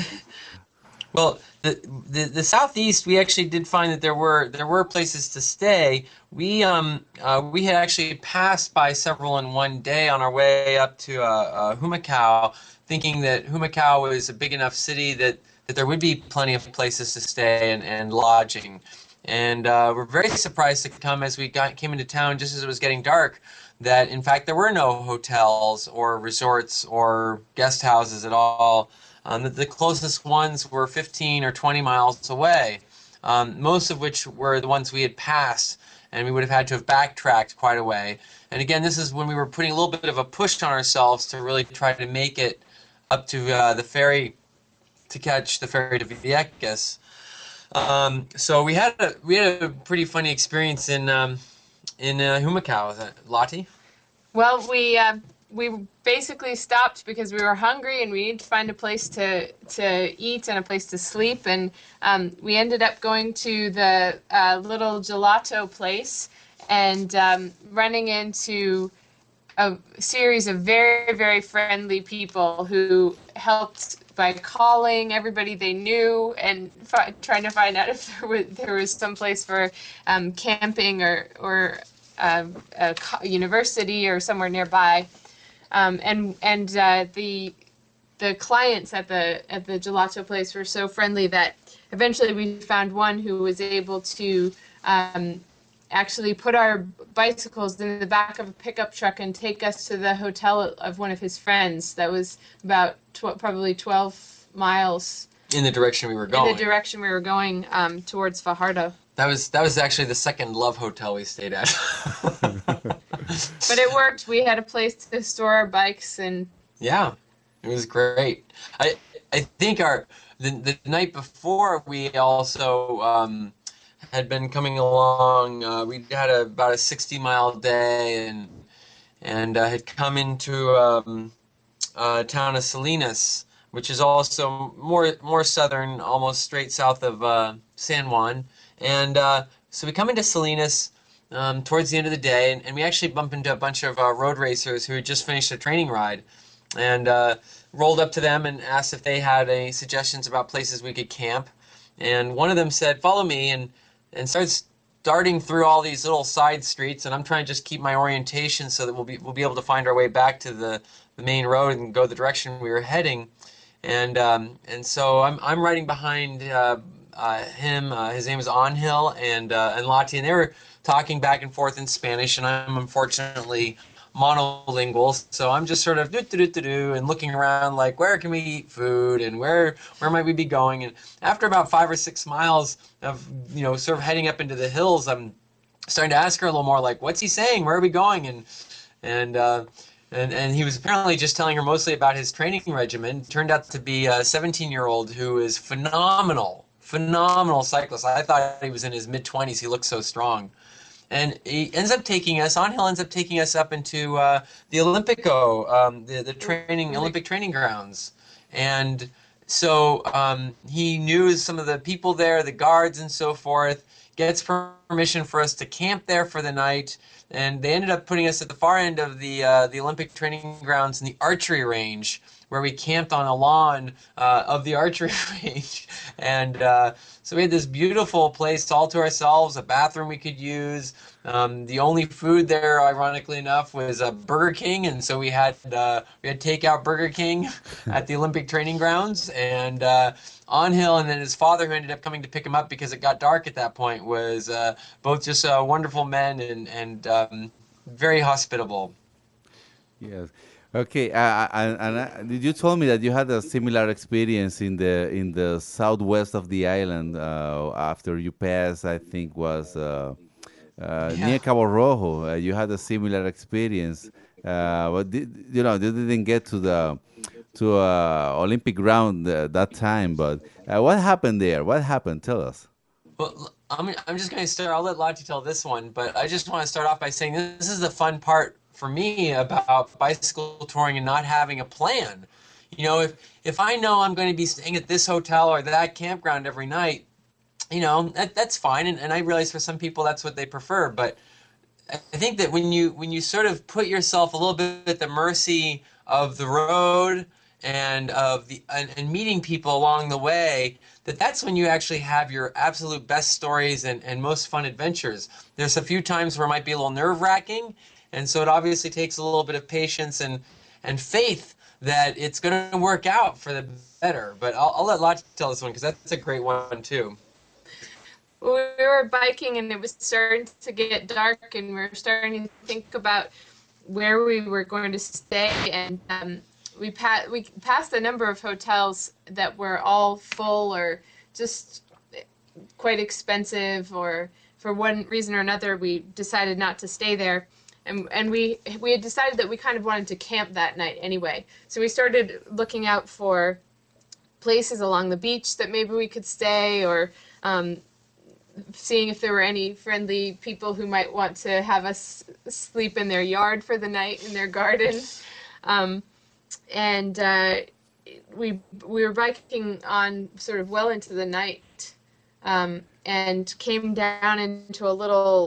Well, the, the the southeast, we actually did find that there were there were places to stay. We um uh, we had actually passed by several in one day on our way up to uh, uh, Humacao, thinking that Humacao was a big enough city that, that there would be plenty of places to stay and, and lodging. And uh, we're very surprised to come as we got came into town just as it was getting dark, that in fact there were no hotels or resorts or guest houses at all. Um, the, the closest ones were fifteen or twenty miles away, um, most of which were the ones we had passed, and we would have had to have backtracked quite a way. And again, this is when we were putting a little bit of a push on ourselves to really try to make it up to uh, the ferry, to catch the ferry to Vieques. Um, so we had a we had a pretty funny experience in um, in uh, Humacao. Is that Lottie? Well, we uh, we basically stopped because we were hungry and we needed to find a place to to eat and a place to sleep. And um, we ended up going to the uh, little gelato place and um, running into a series of very, very friendly people who helped by calling everybody they knew and fi- trying to find out if there was, there was some place for um, camping or, or uh, a co- university or somewhere nearby. Um, and and uh, the the clients at the at the gelato place were so friendly that eventually we found one who was able to um, actually put our bicycles in the back of a pickup truck and take us to the hotel of one of his friends. That was about tw- probably twelve miles in the direction we were in going. the direction we were going um, towards Fajardo. That was that was actually the second Love hotel we stayed at. But it worked. We had a place to store our bikes, and yeah, it was great. I I think our the the night before we also um, had been coming along. Uh, we had a, about a sixty mile day and and uh, had come into um, uh, town of Salinas, which is also more more southern, almost straight south of uh, San Juan. And uh, so we come into Salinas um, towards the end of the day, and, and we actually bump into a bunch of uh, road racers who had just finished a training ride, and uh, rolled up to them and asked if they had any suggestions about places we could camp. And one of them said, "Follow me," and and starts darting through all these little side streets, and I'm trying to just keep my orientation so that we'll be we'll be able to find our way back to the, the main road and go the direction we were heading. And um, and so I'm I'm riding behind uh, uh, him. Uh, his name is Angel and uh, and Lottie, and they were talking back and forth in Spanish, and I'm unfortunately monolingual, so I'm just sort of do do do do do and looking around like, where can we eat food and where where might we be going? And after about five or six miles of you know sort of heading up into the hills, I'm starting to ask her a little more like, what's he saying? Where are we going? And and uh, and and he was apparently just telling her mostly about his training regimen. Turned out to be a seventeen-year-old who is phenomenal, phenomenal cyclist. I thought he was in his mid twenties. He looked so strong. And he ends up taking us, Angel ends up taking us up into uh, the Olympico, um, the, the training, Olympic training grounds. And so um, he knew some of the people there, the guards and so forth, gets permission for us to camp there for the night. And they ended up putting us at the far end of the uh, the Olympic training grounds in the archery range, where we camped on a lawn uh, of the archery range. And uh, so we had this beautiful place all to ourselves, a bathroom we could use. Um, the only food there, ironically enough, was a Burger King, and so we had uh, we had takeout Burger King at the Olympic training grounds. And uh, Angel and then his father, who ended up coming to pick him up because it got dark at that point, was uh, both just uh, wonderful men and and um, very hospitable. Yes. Okay. Uh, and and uh, you told me that you had a similar experience in the in the southwest of the island uh, after you passed. I think was uh, uh, Yeah. near Cabo Rojo. Uh, you had a similar experience. Uh, but did, you know, you didn't get to the to uh, Olympic ground uh, that time. But uh, what happened there? What happened? Tell us. Well, I'm, I'm just going to start. I'll let Lottie tell this one, but I just want to start off by saying this is the fun part for me about bicycle touring and not having a plan. You know, if if I know I'm going to be staying at this hotel or that campground every night, you know, that, that's fine. And, and I realize for some people that's what they prefer. But I think that when you when you sort of put yourself a little bit at the mercy of the road and of the and, and meeting people along the way, that that's when you actually have your absolute best stories and, and most fun adventures. There's a few times where it might be a little nerve-wracking, and so it obviously takes a little bit of patience and and faith that it's going to work out for the better. But I'll, I'll let Lottie tell this one because that's a great one too. we were biking and it was starting to get dark and we were starting to think about where we were going to stay, and um, we, pa- we passed a number of hotels that were all full or just quite expensive, or for one reason or another we decided not to stay there. And, and we we had decided that we kind of wanted to camp that night anyway. So we started looking out for places along the beach that maybe we could stay, or um, seeing if there were any friendly people who might want to have us sleep in their yard for the night, in their garden. Um, and uh, we we were biking on sort of well into the night, um, and came down into a little.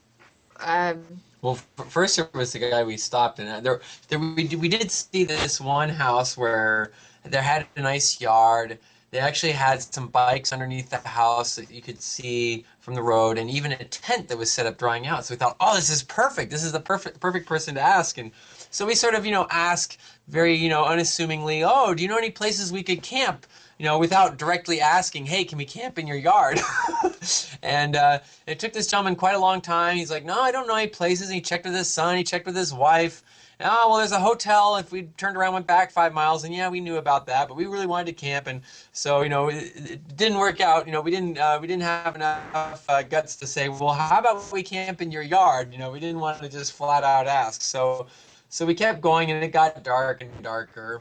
Um, Well, f- first there was the guy we stopped, and there, there we did- we did see this one house where there had a nice yard. They actually had some bikes underneath the house that you could see from the road, and even a tent that was set up drying out. So we thought, oh, this is perfect. This is the perfect perfect person to ask. And so we sort of, you know, ask very, you know, unassumingly, oh, do you know any places we could camp? You know, without directly asking, hey, can we camp in your yard? And uh, it took this gentleman quite a long time. He's like, no, I don't know any places. And he checked with his son. He checked with his wife. Oh, well, there's a hotel. If we turned around, went back five miles, and yeah, we knew about that, but we really wanted to camp, and so you know, it, it didn't work out. You know, we didn't uh, we didn't have enough uh, guts to say, well, how about we camp in your yard? You know, we didn't want to just flat out ask. So, so we kept going, and it got dark and darker.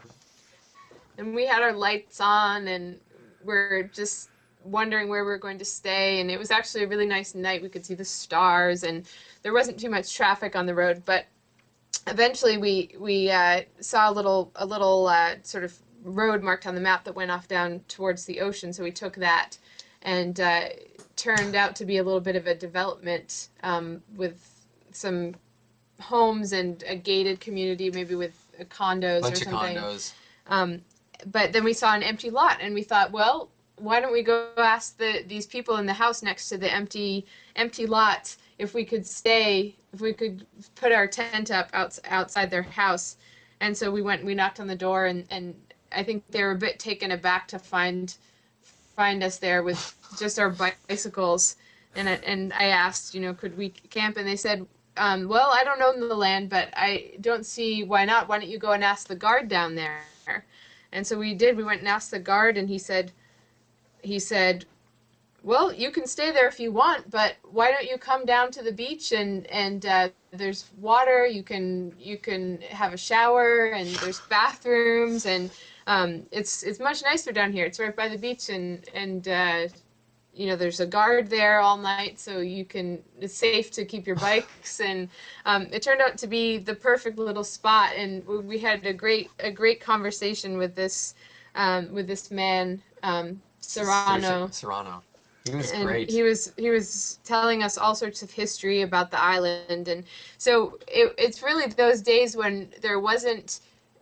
and we had our lights on, and we're just wondering where we were going to stay. And it was actually a really nice night. We could see the stars, and there wasn't too much traffic on the road. But eventually, we we uh, saw a little a little uh, sort of road marked on the map that went off down towards the ocean. So we took that, and uh, turned out to be a little bit of a development um, with some homes and a gated community, maybe with uh, condos Bunch or of something. condos. Um, but then we saw an empty lot, and we thought, well, why don't we go ask the these people in the house next to the empty empty lot if we could stay, if we could put our tent up outs outside their house. And so we went, we knocked on the door, and, and I think they were a bit taken aback to find find us there with just our bicycles. And I- and I asked, you know, could we camp? And they said, um, well, I don't own the land, but I don't see why not. Why don't you go and ask the guard down there? And so we did. We went and asked the guard, and he said, he said, well, you can stay there if you want, but why don't you come down to the beach, and and uh, there's water. You can you can have a shower, and there's bathrooms, and um, it's it's much nicer down here. It's right by the beach, and and uh, you know, there's a guard there all night, so you can, it's safe to keep your bikes. And um, it turned out to be the perfect little spot, and we we had a great a great conversation with this um, with this man, um, Serrano. Serrano. He was And great. he was he was telling us all sorts of history about the island. And so it, it's really those days when there wasn't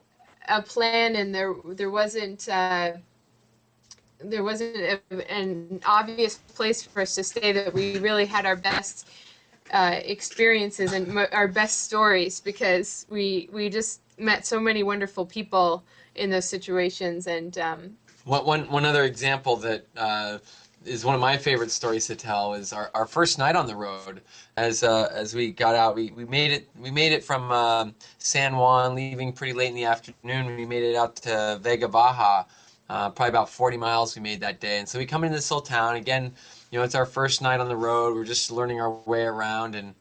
a plan, and there there wasn't uh, there wasn't a, an obvious place for us to stay, that we really had our best uh, experiences and mo- our best stories, because we we just met so many wonderful people in those situations. And um, One, one, one other example that uh, is one of my favorite stories to tell is our, our first night on the road. As uh, as we got out, we, we made it we made it from um San Juan, leaving pretty late in the afternoon. We made it out to Vega Baja, uh, probably about forty miles we made that day. And so we come into this little town again. You know, it's our first night on the road. We're just learning our way around, and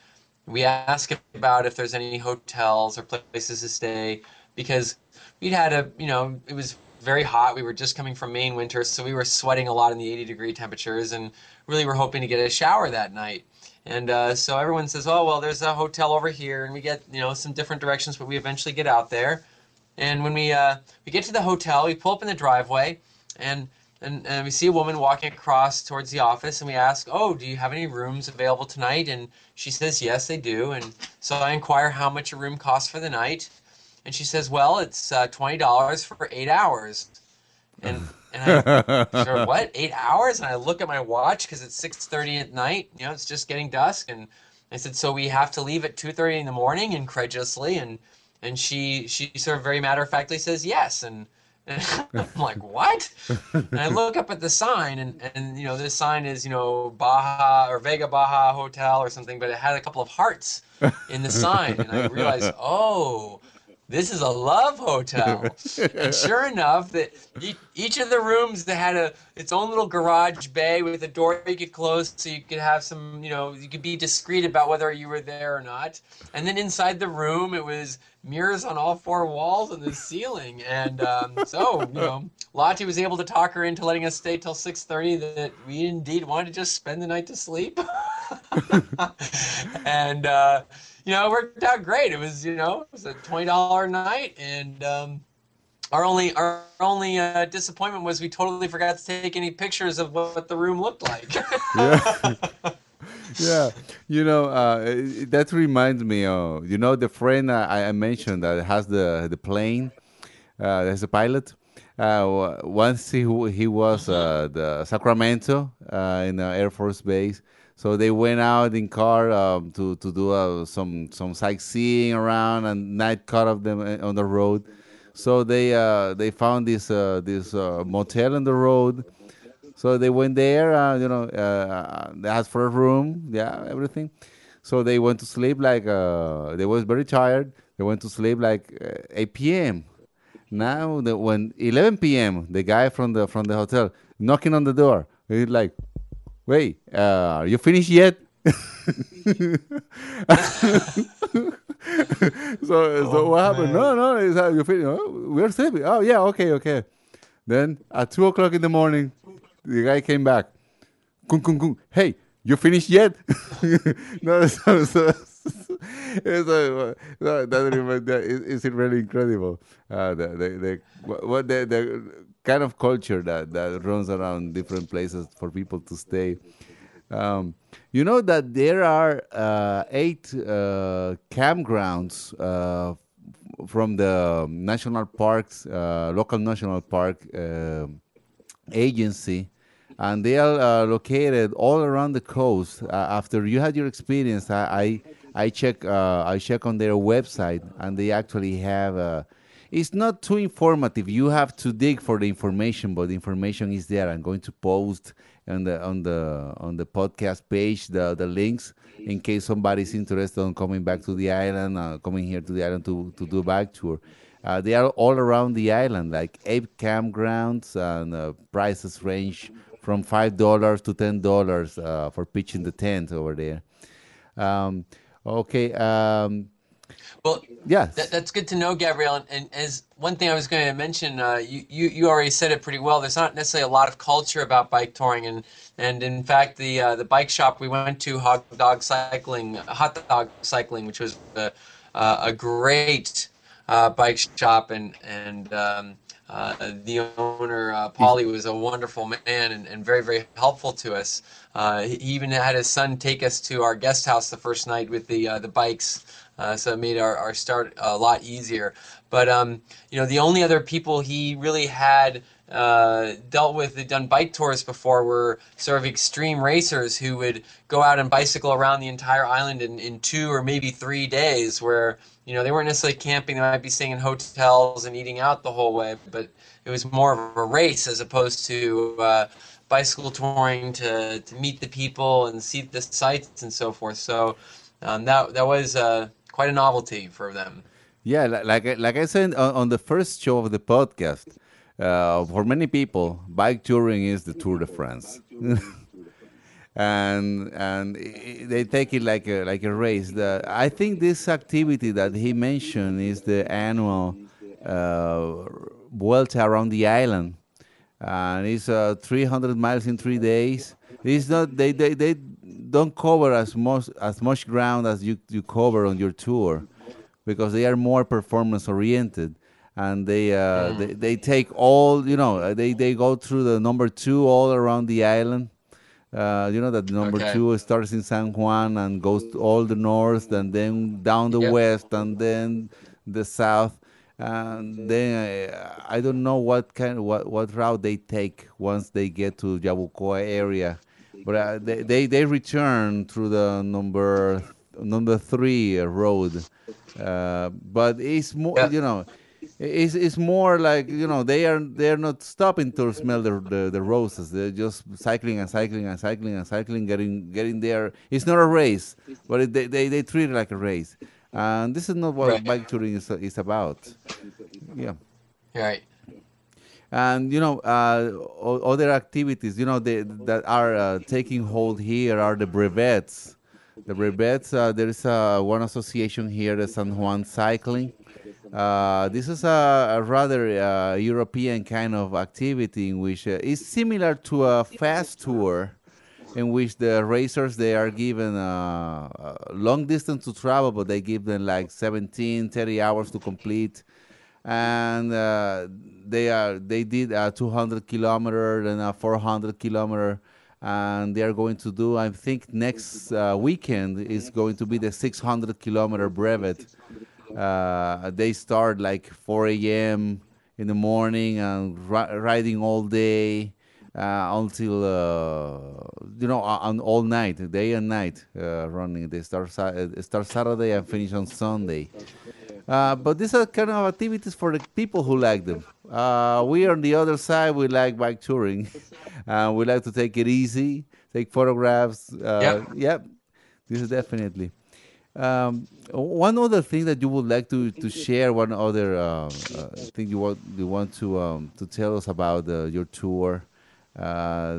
we ask about if there's any hotels or places to stay, because we'd had a, you know, it was very hot. We were just coming from Maine winter, so we were sweating a lot in the eighty degree temperatures, and really were hoping to get a shower that night. And uh, so everyone says, oh, well, there's a hotel over here, and we get, you know, some different directions, but we eventually get out there. And when we uh, we get to the hotel, we pull up in the driveway, and, and and we see a woman walking across towards the office, and we ask, oh, do you have any rooms available tonight? And she says, yes, they do. And so I inquire how much a room costs for the night. And she says, well, it's uh, twenty dollars for eight hours. And and I, sure, what, eight hours? And I look at my watch, because it's six thirty at night. You know, it's just getting dusk. And I said, so we have to leave at two thirty in the morning, incredulously. And and she she sort of very matter-of-factly says yes. And, and I'm like, what? And I look up at the sign, and, and you know, this sign is, you know, Baja or Vega Baja Hotel or something, but it had a couple of hearts in the sign. And I realized, oh, this is a love hotel. And sure enough, that e- each of the rooms that had a its own little garage bay with a door you could close, so you could have some, you know, you could be discreet about whether you were there or not. And then inside the room, it was mirrors on all four walls and the ceiling. And um, so, you know, Lottie was able to talk her into letting us stay till six thirty, that we indeed wanted to just spend the night to sleep. And uh, you know, it worked out great. It was, you know, it was a twenty dollar night, and um, our only our only uh, disappointment was we totally forgot to take any pictures of what the room looked like. Yeah. Yeah, you know, uh, it- that reminds me of, you know, the friend I, I mentioned that has the the plane, uh, as a pilot. Uh, wa- once he w- he was uh, the Sacramento uh, in the Air Force Base, so they went out in car um, to to do uh, some some sightseeing around and night cut of them uh, on the road. So they uh, they found this uh, this uh, motel on the road, so they went there, uh, you know, uh, they asked for a room, yeah, everything. So they went to sleep like, uh, they was very tired. They went to sleep like uh, eight p m. Now, the, when eleven p m, the guy from the from the hotel knocking on the door. He's like, "Wait, uh, are you finished yet?" so, so Oh what happened? man. No, no, it's, uh, you finished. Oh, we're sleeping. Oh, yeah, okay, okay. Then at two o'clock in the morning, the guy came back. Kung, kung, kung. Hey, you finished yet? No, so, so, so, so that, remind- that is, is it really incredible? Uh, the, the, the, what what the, the kind of culture that, that runs around different places for people to stay. Um, you know that there are uh, eight uh, campgrounds uh, from the national parks, uh, local national park uh, agency, and they are uh, located all around the coast. Uh, after you had your experience, I I, I check uh, I check on their website, and they actually have. Uh, it's not too informative. You have to dig for the information, but the information is there. I'm going to post on the on the on the podcast page the the links in case somebody's interested in coming back to the island, uh, coming here to the island to to do a bike tour. Uh, they are all around the island, like eight campgrounds, and uh, prices range from five dollars to ten dollars uh, for pitching the tent over there. Um, okay, um, Well, that, yes, that's good to know, Gabrielle. And, and as one thing I was going to mention, uh, you, you you already said it pretty well. There's not necessarily a lot of culture about bike touring, and and in fact, the uh, the bike shop we went to, Hot Dog Cycling, Hot Dog Cycling, which was a uh, a great uh, bike shop, and and um, uh, the owner, uh, is Paulie, was a wonderful man and, and very very helpful to us. Uh, he even had his son take us to our guest house the first night with the uh, the bikes. Uh, so it made our, our start a lot easier. But um, you know, the only other people he really had uh, dealt with, had done bike tours before, were sort of extreme racers who would go out and bicycle around the entire island in, in two or maybe three days. Where you know they weren't necessarily camping; they might be staying in hotels and eating out the whole way. But it was more of a race as opposed to uh, bicycle touring to to meet the people and see the sights and so forth. So um, that that was uh, quite a novelty for them. yeah, li- like I- like I said on, on the first show of the podcast. Uh, for many people, bike touring is the Tour de France. and and i- they take it like a like a race. The, I think this activity that he mentioned is the annual uh, Vuelta around the island, and it's uh, three hundred miles in three days. It's not they, they, they don't cover as much as much ground as you, you cover on your tour, because they are more performance oriented, and they uh, they, Mm, they take all, you know, uh, they, they go through the number two all around the island. Uh, you know that the number okay. two starts in San Juan and goes to all the north, and then down the Yep. west, and then the south, and then uh, I don't know what kind what what route they take once they get to Yabucoa area, but uh, they, they they return through the number number three road, uh, but it's more, Yep. you know, it's, it's more like, you know, they are they're not stopping to smell the, the the roses. They're just cycling and cycling and cycling and cycling, getting getting there. It's not a race, but it, they, they they treat it like a race, and this is not what Right. bike touring is is about. Yeah. Right. And you know, uh, o- other activities, you know, they, that are uh, taking hold here are the brevets. The brevets. Uh, there is uh, one association here, the San Juan Cycling. Uh, this is a, a rather uh, European kind of activity in which uh, is similar to a fast tour, in which the racers they are given uh, uh, long distance to travel, but they give them like seventeen, thirty hours to complete, and uh, they are they did a two hundred kilometer and a four hundred kilometer, and they are going to do, I think next uh, weekend is going to be the six hundred kilometer brevet. Uh, they start like four a m in the morning and ri- riding all day uh, until uh, you know uh, on all night, day and night uh, running. They start Sa- uh, start Saturday and finish on Sunday. Uh, but these are kind of activities for the people who like them. Uh, we on the other side, we like bike touring. uh, we like to take it easy, take photographs. Uh, Yep. yep, this is definitely. Um, one other thing that you would like to, to share, one other uh, uh, thing you want you want to um, to tell us about uh, your tour. Uh,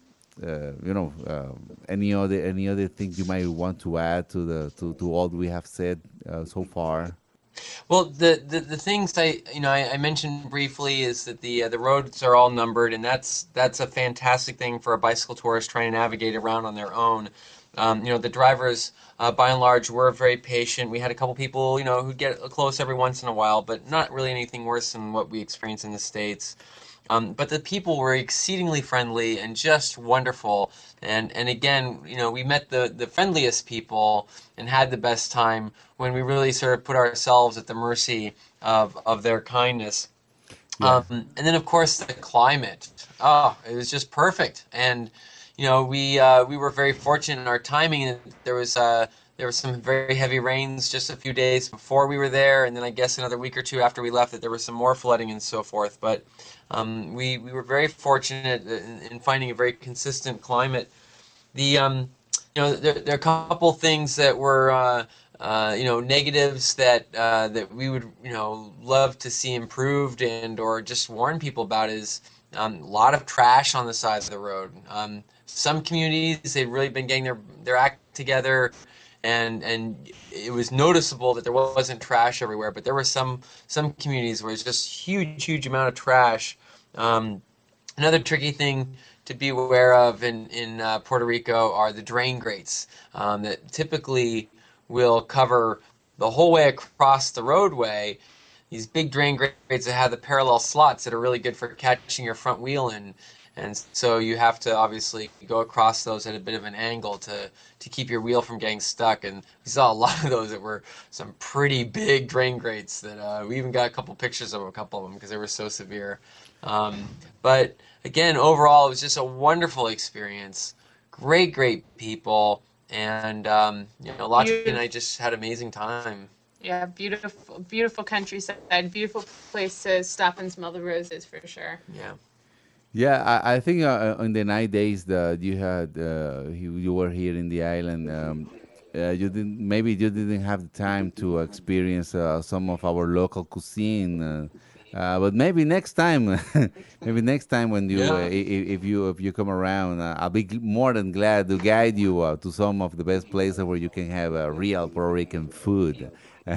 uh, you know, um, any other any other thing you might want to add to the to, to all we have said uh, so far. Well, the, the, the things I you know I, I mentioned briefly is that the uh, the roads are all numbered, and that's that's a fantastic thing for a bicycle tourist trying to navigate around on their own. Um, you know, the drivers, uh, by and large, were very patient. We had a couple people, you know, who'd get close every once in a while, but not really anything worse than what we experience in the States. Um, but the people were exceedingly friendly and just wonderful. And and again, you know, we met the the friendliest people and had the best time when we really sort of put ourselves at the mercy of of their kindness. Yeah. Um, and then of course the climate. Oh, it was just perfect. And you know, we uh, we were very fortunate in our timing. There was uh, there was some very heavy rains just a few days before we were there, and then I guess another week or two after we left that there was some more flooding and so forth. But um, we we were very fortunate in, in finding a very consistent climate. The um, you know, there, there are a couple things that were uh, uh, you know, negatives that uh, that we would, you know, love to see improved and or just warn people about is um, a lot of trash on the side of the road. Um, some communities they've really been getting their their act together, and and it was noticeable that there wasn't trash everywhere. But there were some some communities where it's just huge huge amount of trash. Um, Another tricky thing to be aware of in in uh, Puerto Rico are the drain grates um, that typically will cover the whole way across the roadway. These big drain grates that have the parallel slots that are really good for catching your front wheel in, and so you have to obviously go across those at a bit of an angle to to keep your wheel from getting stuck. And we saw a lot of those that were some pretty big drain grates that uh, we even got a couple pictures of a couple of them because they were so severe. Um, but again, overall, it was just a wonderful experience. Great, great people, and um, you know, Lottie and I Beautiful, just had amazing time. yeah, beautiful, beautiful countryside, beautiful place to stop and smell the roses for sure. Yeah. Yeah, I, I think uh, uh, in the nine days that you had, uh, you, you were here in the island, um, uh, you didn't maybe you didn't have the time to experience uh, some of our local cuisine, uh, uh, but maybe next time, maybe next time when you uh, Yeah. i- i- if you if you come around, uh, I'll be gl- more than glad to guide you uh, to some of the best places where you can have uh, real Puerto Rican food.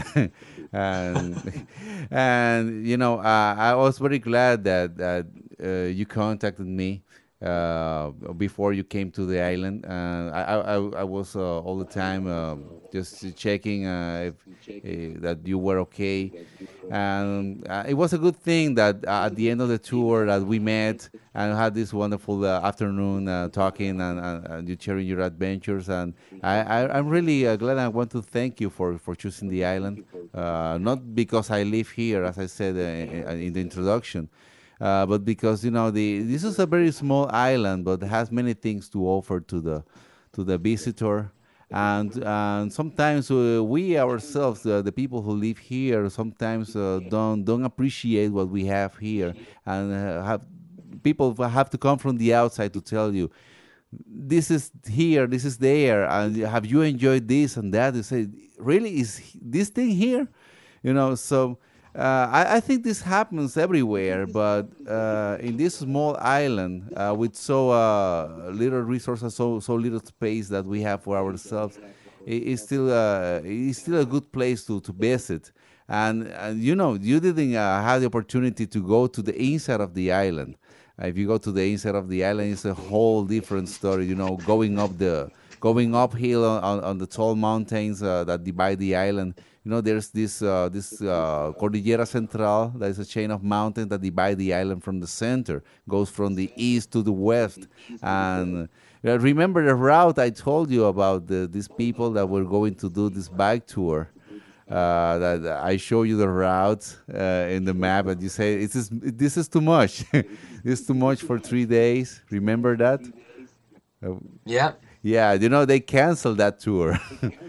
and and you know uh, I was very glad that that uh, you contacted me uh, before you came to the island. Uh, I, I, I I was uh, all the time uh, just checking uh, if, uh, that you were okay. And uh, it was a good thing that uh, at the end of the tour that we met and had this wonderful uh, afternoon uh, talking and, and, and you sharing your adventures. And I, I, I'm really uh, glad. I want to thank you for, for choosing the island. Uh, not because I live here, as I said uh, in in the introduction, uh, but because you know the this is a very small island, but has many things to offer to the to the visitor. And and sometimes uh, we ourselves, uh, the people who live here, sometimes uh, don't don't appreciate what we have here, and uh, have people have to come from the outside to tell you this is here, this is there, and have you enjoyed this and that? You say, really, is this thing here? You know, so uh, I, I think this happens everywhere, but uh, in this small island uh, with so uh, little resources, so so little space that we have for ourselves, it, it's still uh, it's still a good place to to visit. And, and you know, you didn't uh, have the opportunity to go to the inside of the island. Uh, if you go to the inside of the island, it's a whole different story. You know, going up the going uphill on, on, on the tall mountains uh, that divide the island. You know, there's this uh, this uh, Cordillera Central. That is a chain of mountains that divide the island from the center. Goes from the east to the west. And uh, remember the route I told you about the, these people that were going to do this bike tour. Uh, that I show you the route uh, in the map, and you say it is this is too much. It's too much for three days. Remember that? Uh, Yeah. yeah, you know they canceled that tour.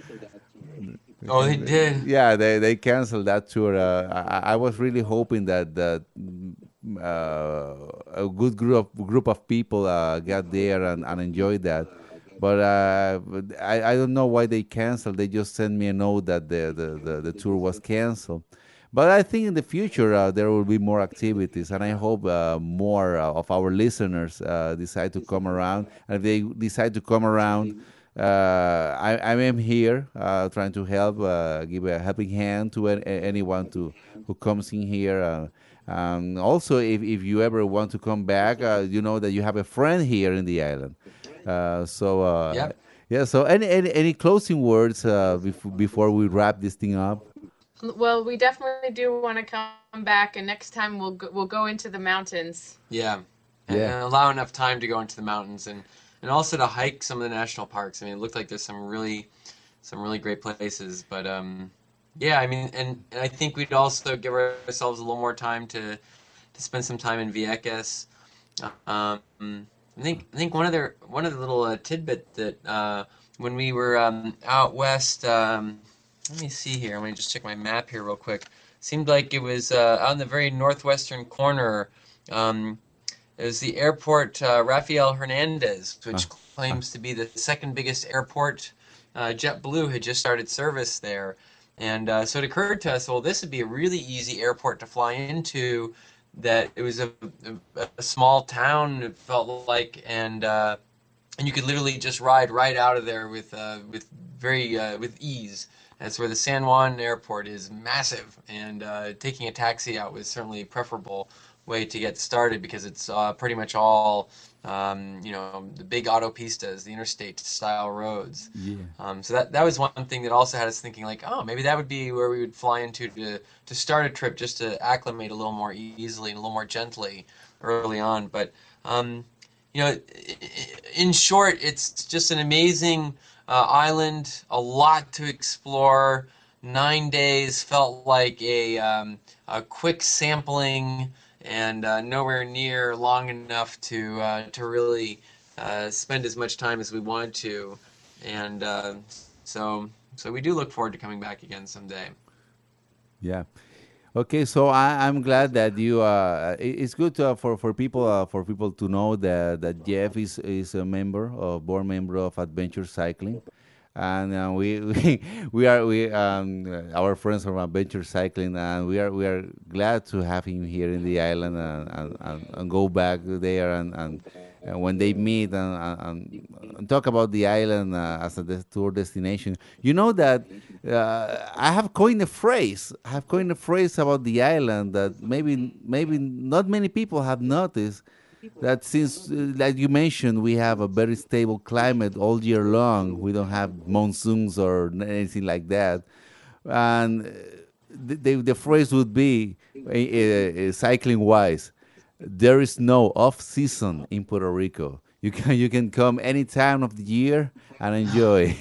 Oh, they did. Yeah, they they canceled that tour. Uh, I, I was really hoping that that mm, uh, a good group of, group of people uh, got there and, and enjoyed that. But uh, I, I don't know why they canceled. They just sent me a note that the, the, the, the tour was canceled. But I think in the future uh, there will be more activities, and I hope uh, more uh, of our listeners uh, decide to come around. And if they decide to come around, uh, I, I am here uh, trying to help, uh, give a helping hand to an, anyone to who comes in here. Uh, um, also, if, if you ever want to come back, uh, you know that you have a friend here in the island. Uh, so uh, Yep. yeah. So any any, any closing words uh, before before we wrap this thing up? Well, we definitely do want to come back, and next time we'll go, we'll go into the mountains. Yeah. And, Yeah. and allow enough time to go into the mountains and, and also to hike some of the national parks. I mean, it looked like there's some really some really great places. But um, yeah, I mean, and, and I think we'd also give ourselves a little more time to to spend some time in Vieques. Um, I think I think one of their one of the little uh, tidbit that uh, when we were um, out west. Um, let me see here. I'm gonna just check my map here real quick. Seemed like it was uh, out in the very northwestern corner. Um, it was the airport uh, Rafael Hernandez, which Ah, ah, claims to be the second biggest airport. Uh, JetBlue had just started service there, and uh, so it occurred to us, well, this would be a really easy airport to fly into. That it was a, a, a small town, it felt like, and uh, and you could literally just ride right out of there with uh, with very uh, with ease. That's where the San Juan Airport is massive, and uh, taking a taxi out was certainly a preferable way to get started because it's uh, pretty much all um, you know the big autopistas, the interstate style roads. yeah. Um, so that that was one thing that also had us thinking like, oh, maybe that would be where we would fly into to to start a trip just to acclimate a little more easily and a little more gently early on. But um, you know, in short, it's just an amazing uh, island, a lot to explore. Nine days felt like a um, a quick sampling and uh, nowhere near long enough to uh, to really uh, spend as much time as we wanted to. And uh, so so we do look forward to coming back again someday. Yeah. Okay, so I, I'm glad that you. Uh, i- it's good to, for for people uh, for people to know that that Jeff is is a member, a board member of Adventure Cycling, and uh, we, we we are we um uh, our friends from Adventure Cycling, and we are we are glad to have him here in the island and and, and, and go back there and and. And when they meet and, and, and and talk about the island uh, as a des- tour destination, you know that uh, I have coined a phrase. I have coined a phrase about the island that maybe maybe not many people have noticed. That since, uh, like you mentioned, we have a very stable climate all year long. We don't have monsoons or n- anything like that, and uh, the the, the phrase would be, uh, uh, cycling wise, there is no off season in Puerto Rico. You can you can come any time of the year and enjoy.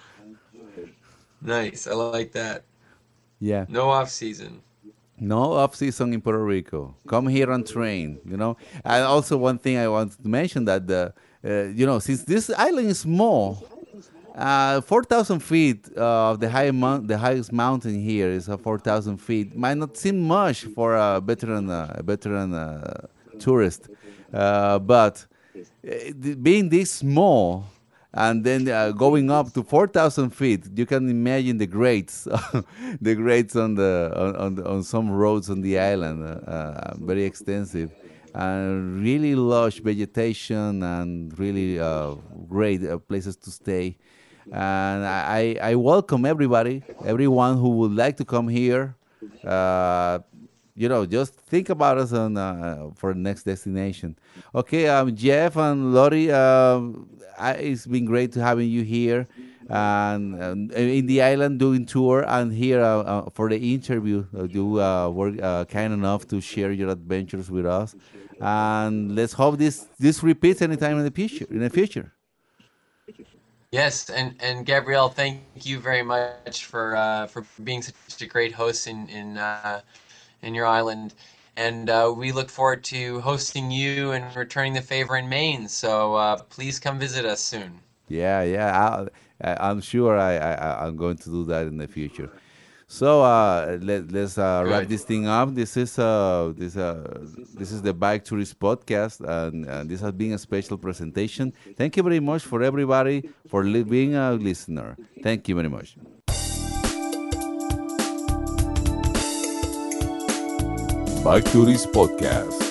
Nice, I like that. Yeah. No off season. No off season in Puerto Rico. Come here and train. You know. And also one thing I wanted to mention that the uh, you know since this island is small, uh, four thousand feet uh, of the high mount, the highest mountain here is uh, four thousand feet. Might not seem much for a veteran uh, a veteran uh, tourist, uh, but uh, th- being this small and then uh, going up to four thousand feet, you can imagine the grades, the grades on the on, on, the, on some roads on the island, uh, uh, very extensive, and really lush vegetation and really uh, great uh, places to stay. And I, I I welcome everybody, everyone who would like to come here. Uh, you know, just think about us on uh, for the next destination. Okay, um, Jeff and Lori, um, I, it's been great to having you here and um, in the island doing tour and here uh, uh, for the interview. Uh, you uh, were uh, kind enough to share your adventures with us, and let's hope this this repeats anytime in the future. In the future. Yes, and, and Gabrielle, thank you very much for uh, for being such a great host in in uh, in your island, and uh, we look forward to hosting you and returning the favor in Maine. So uh, please come visit us soon. Yeah, yeah. I'll, I- I'm sure I, I I- I'm going to do that in the future. So uh, let let's uh, wrap Good. this thing up. This is uh this uh this is the Bike Tourist podcast, and, and this has been a special presentation. Thank you very much for everybody for li- being a listener. Thank you very much. Bike Tourist Podcast.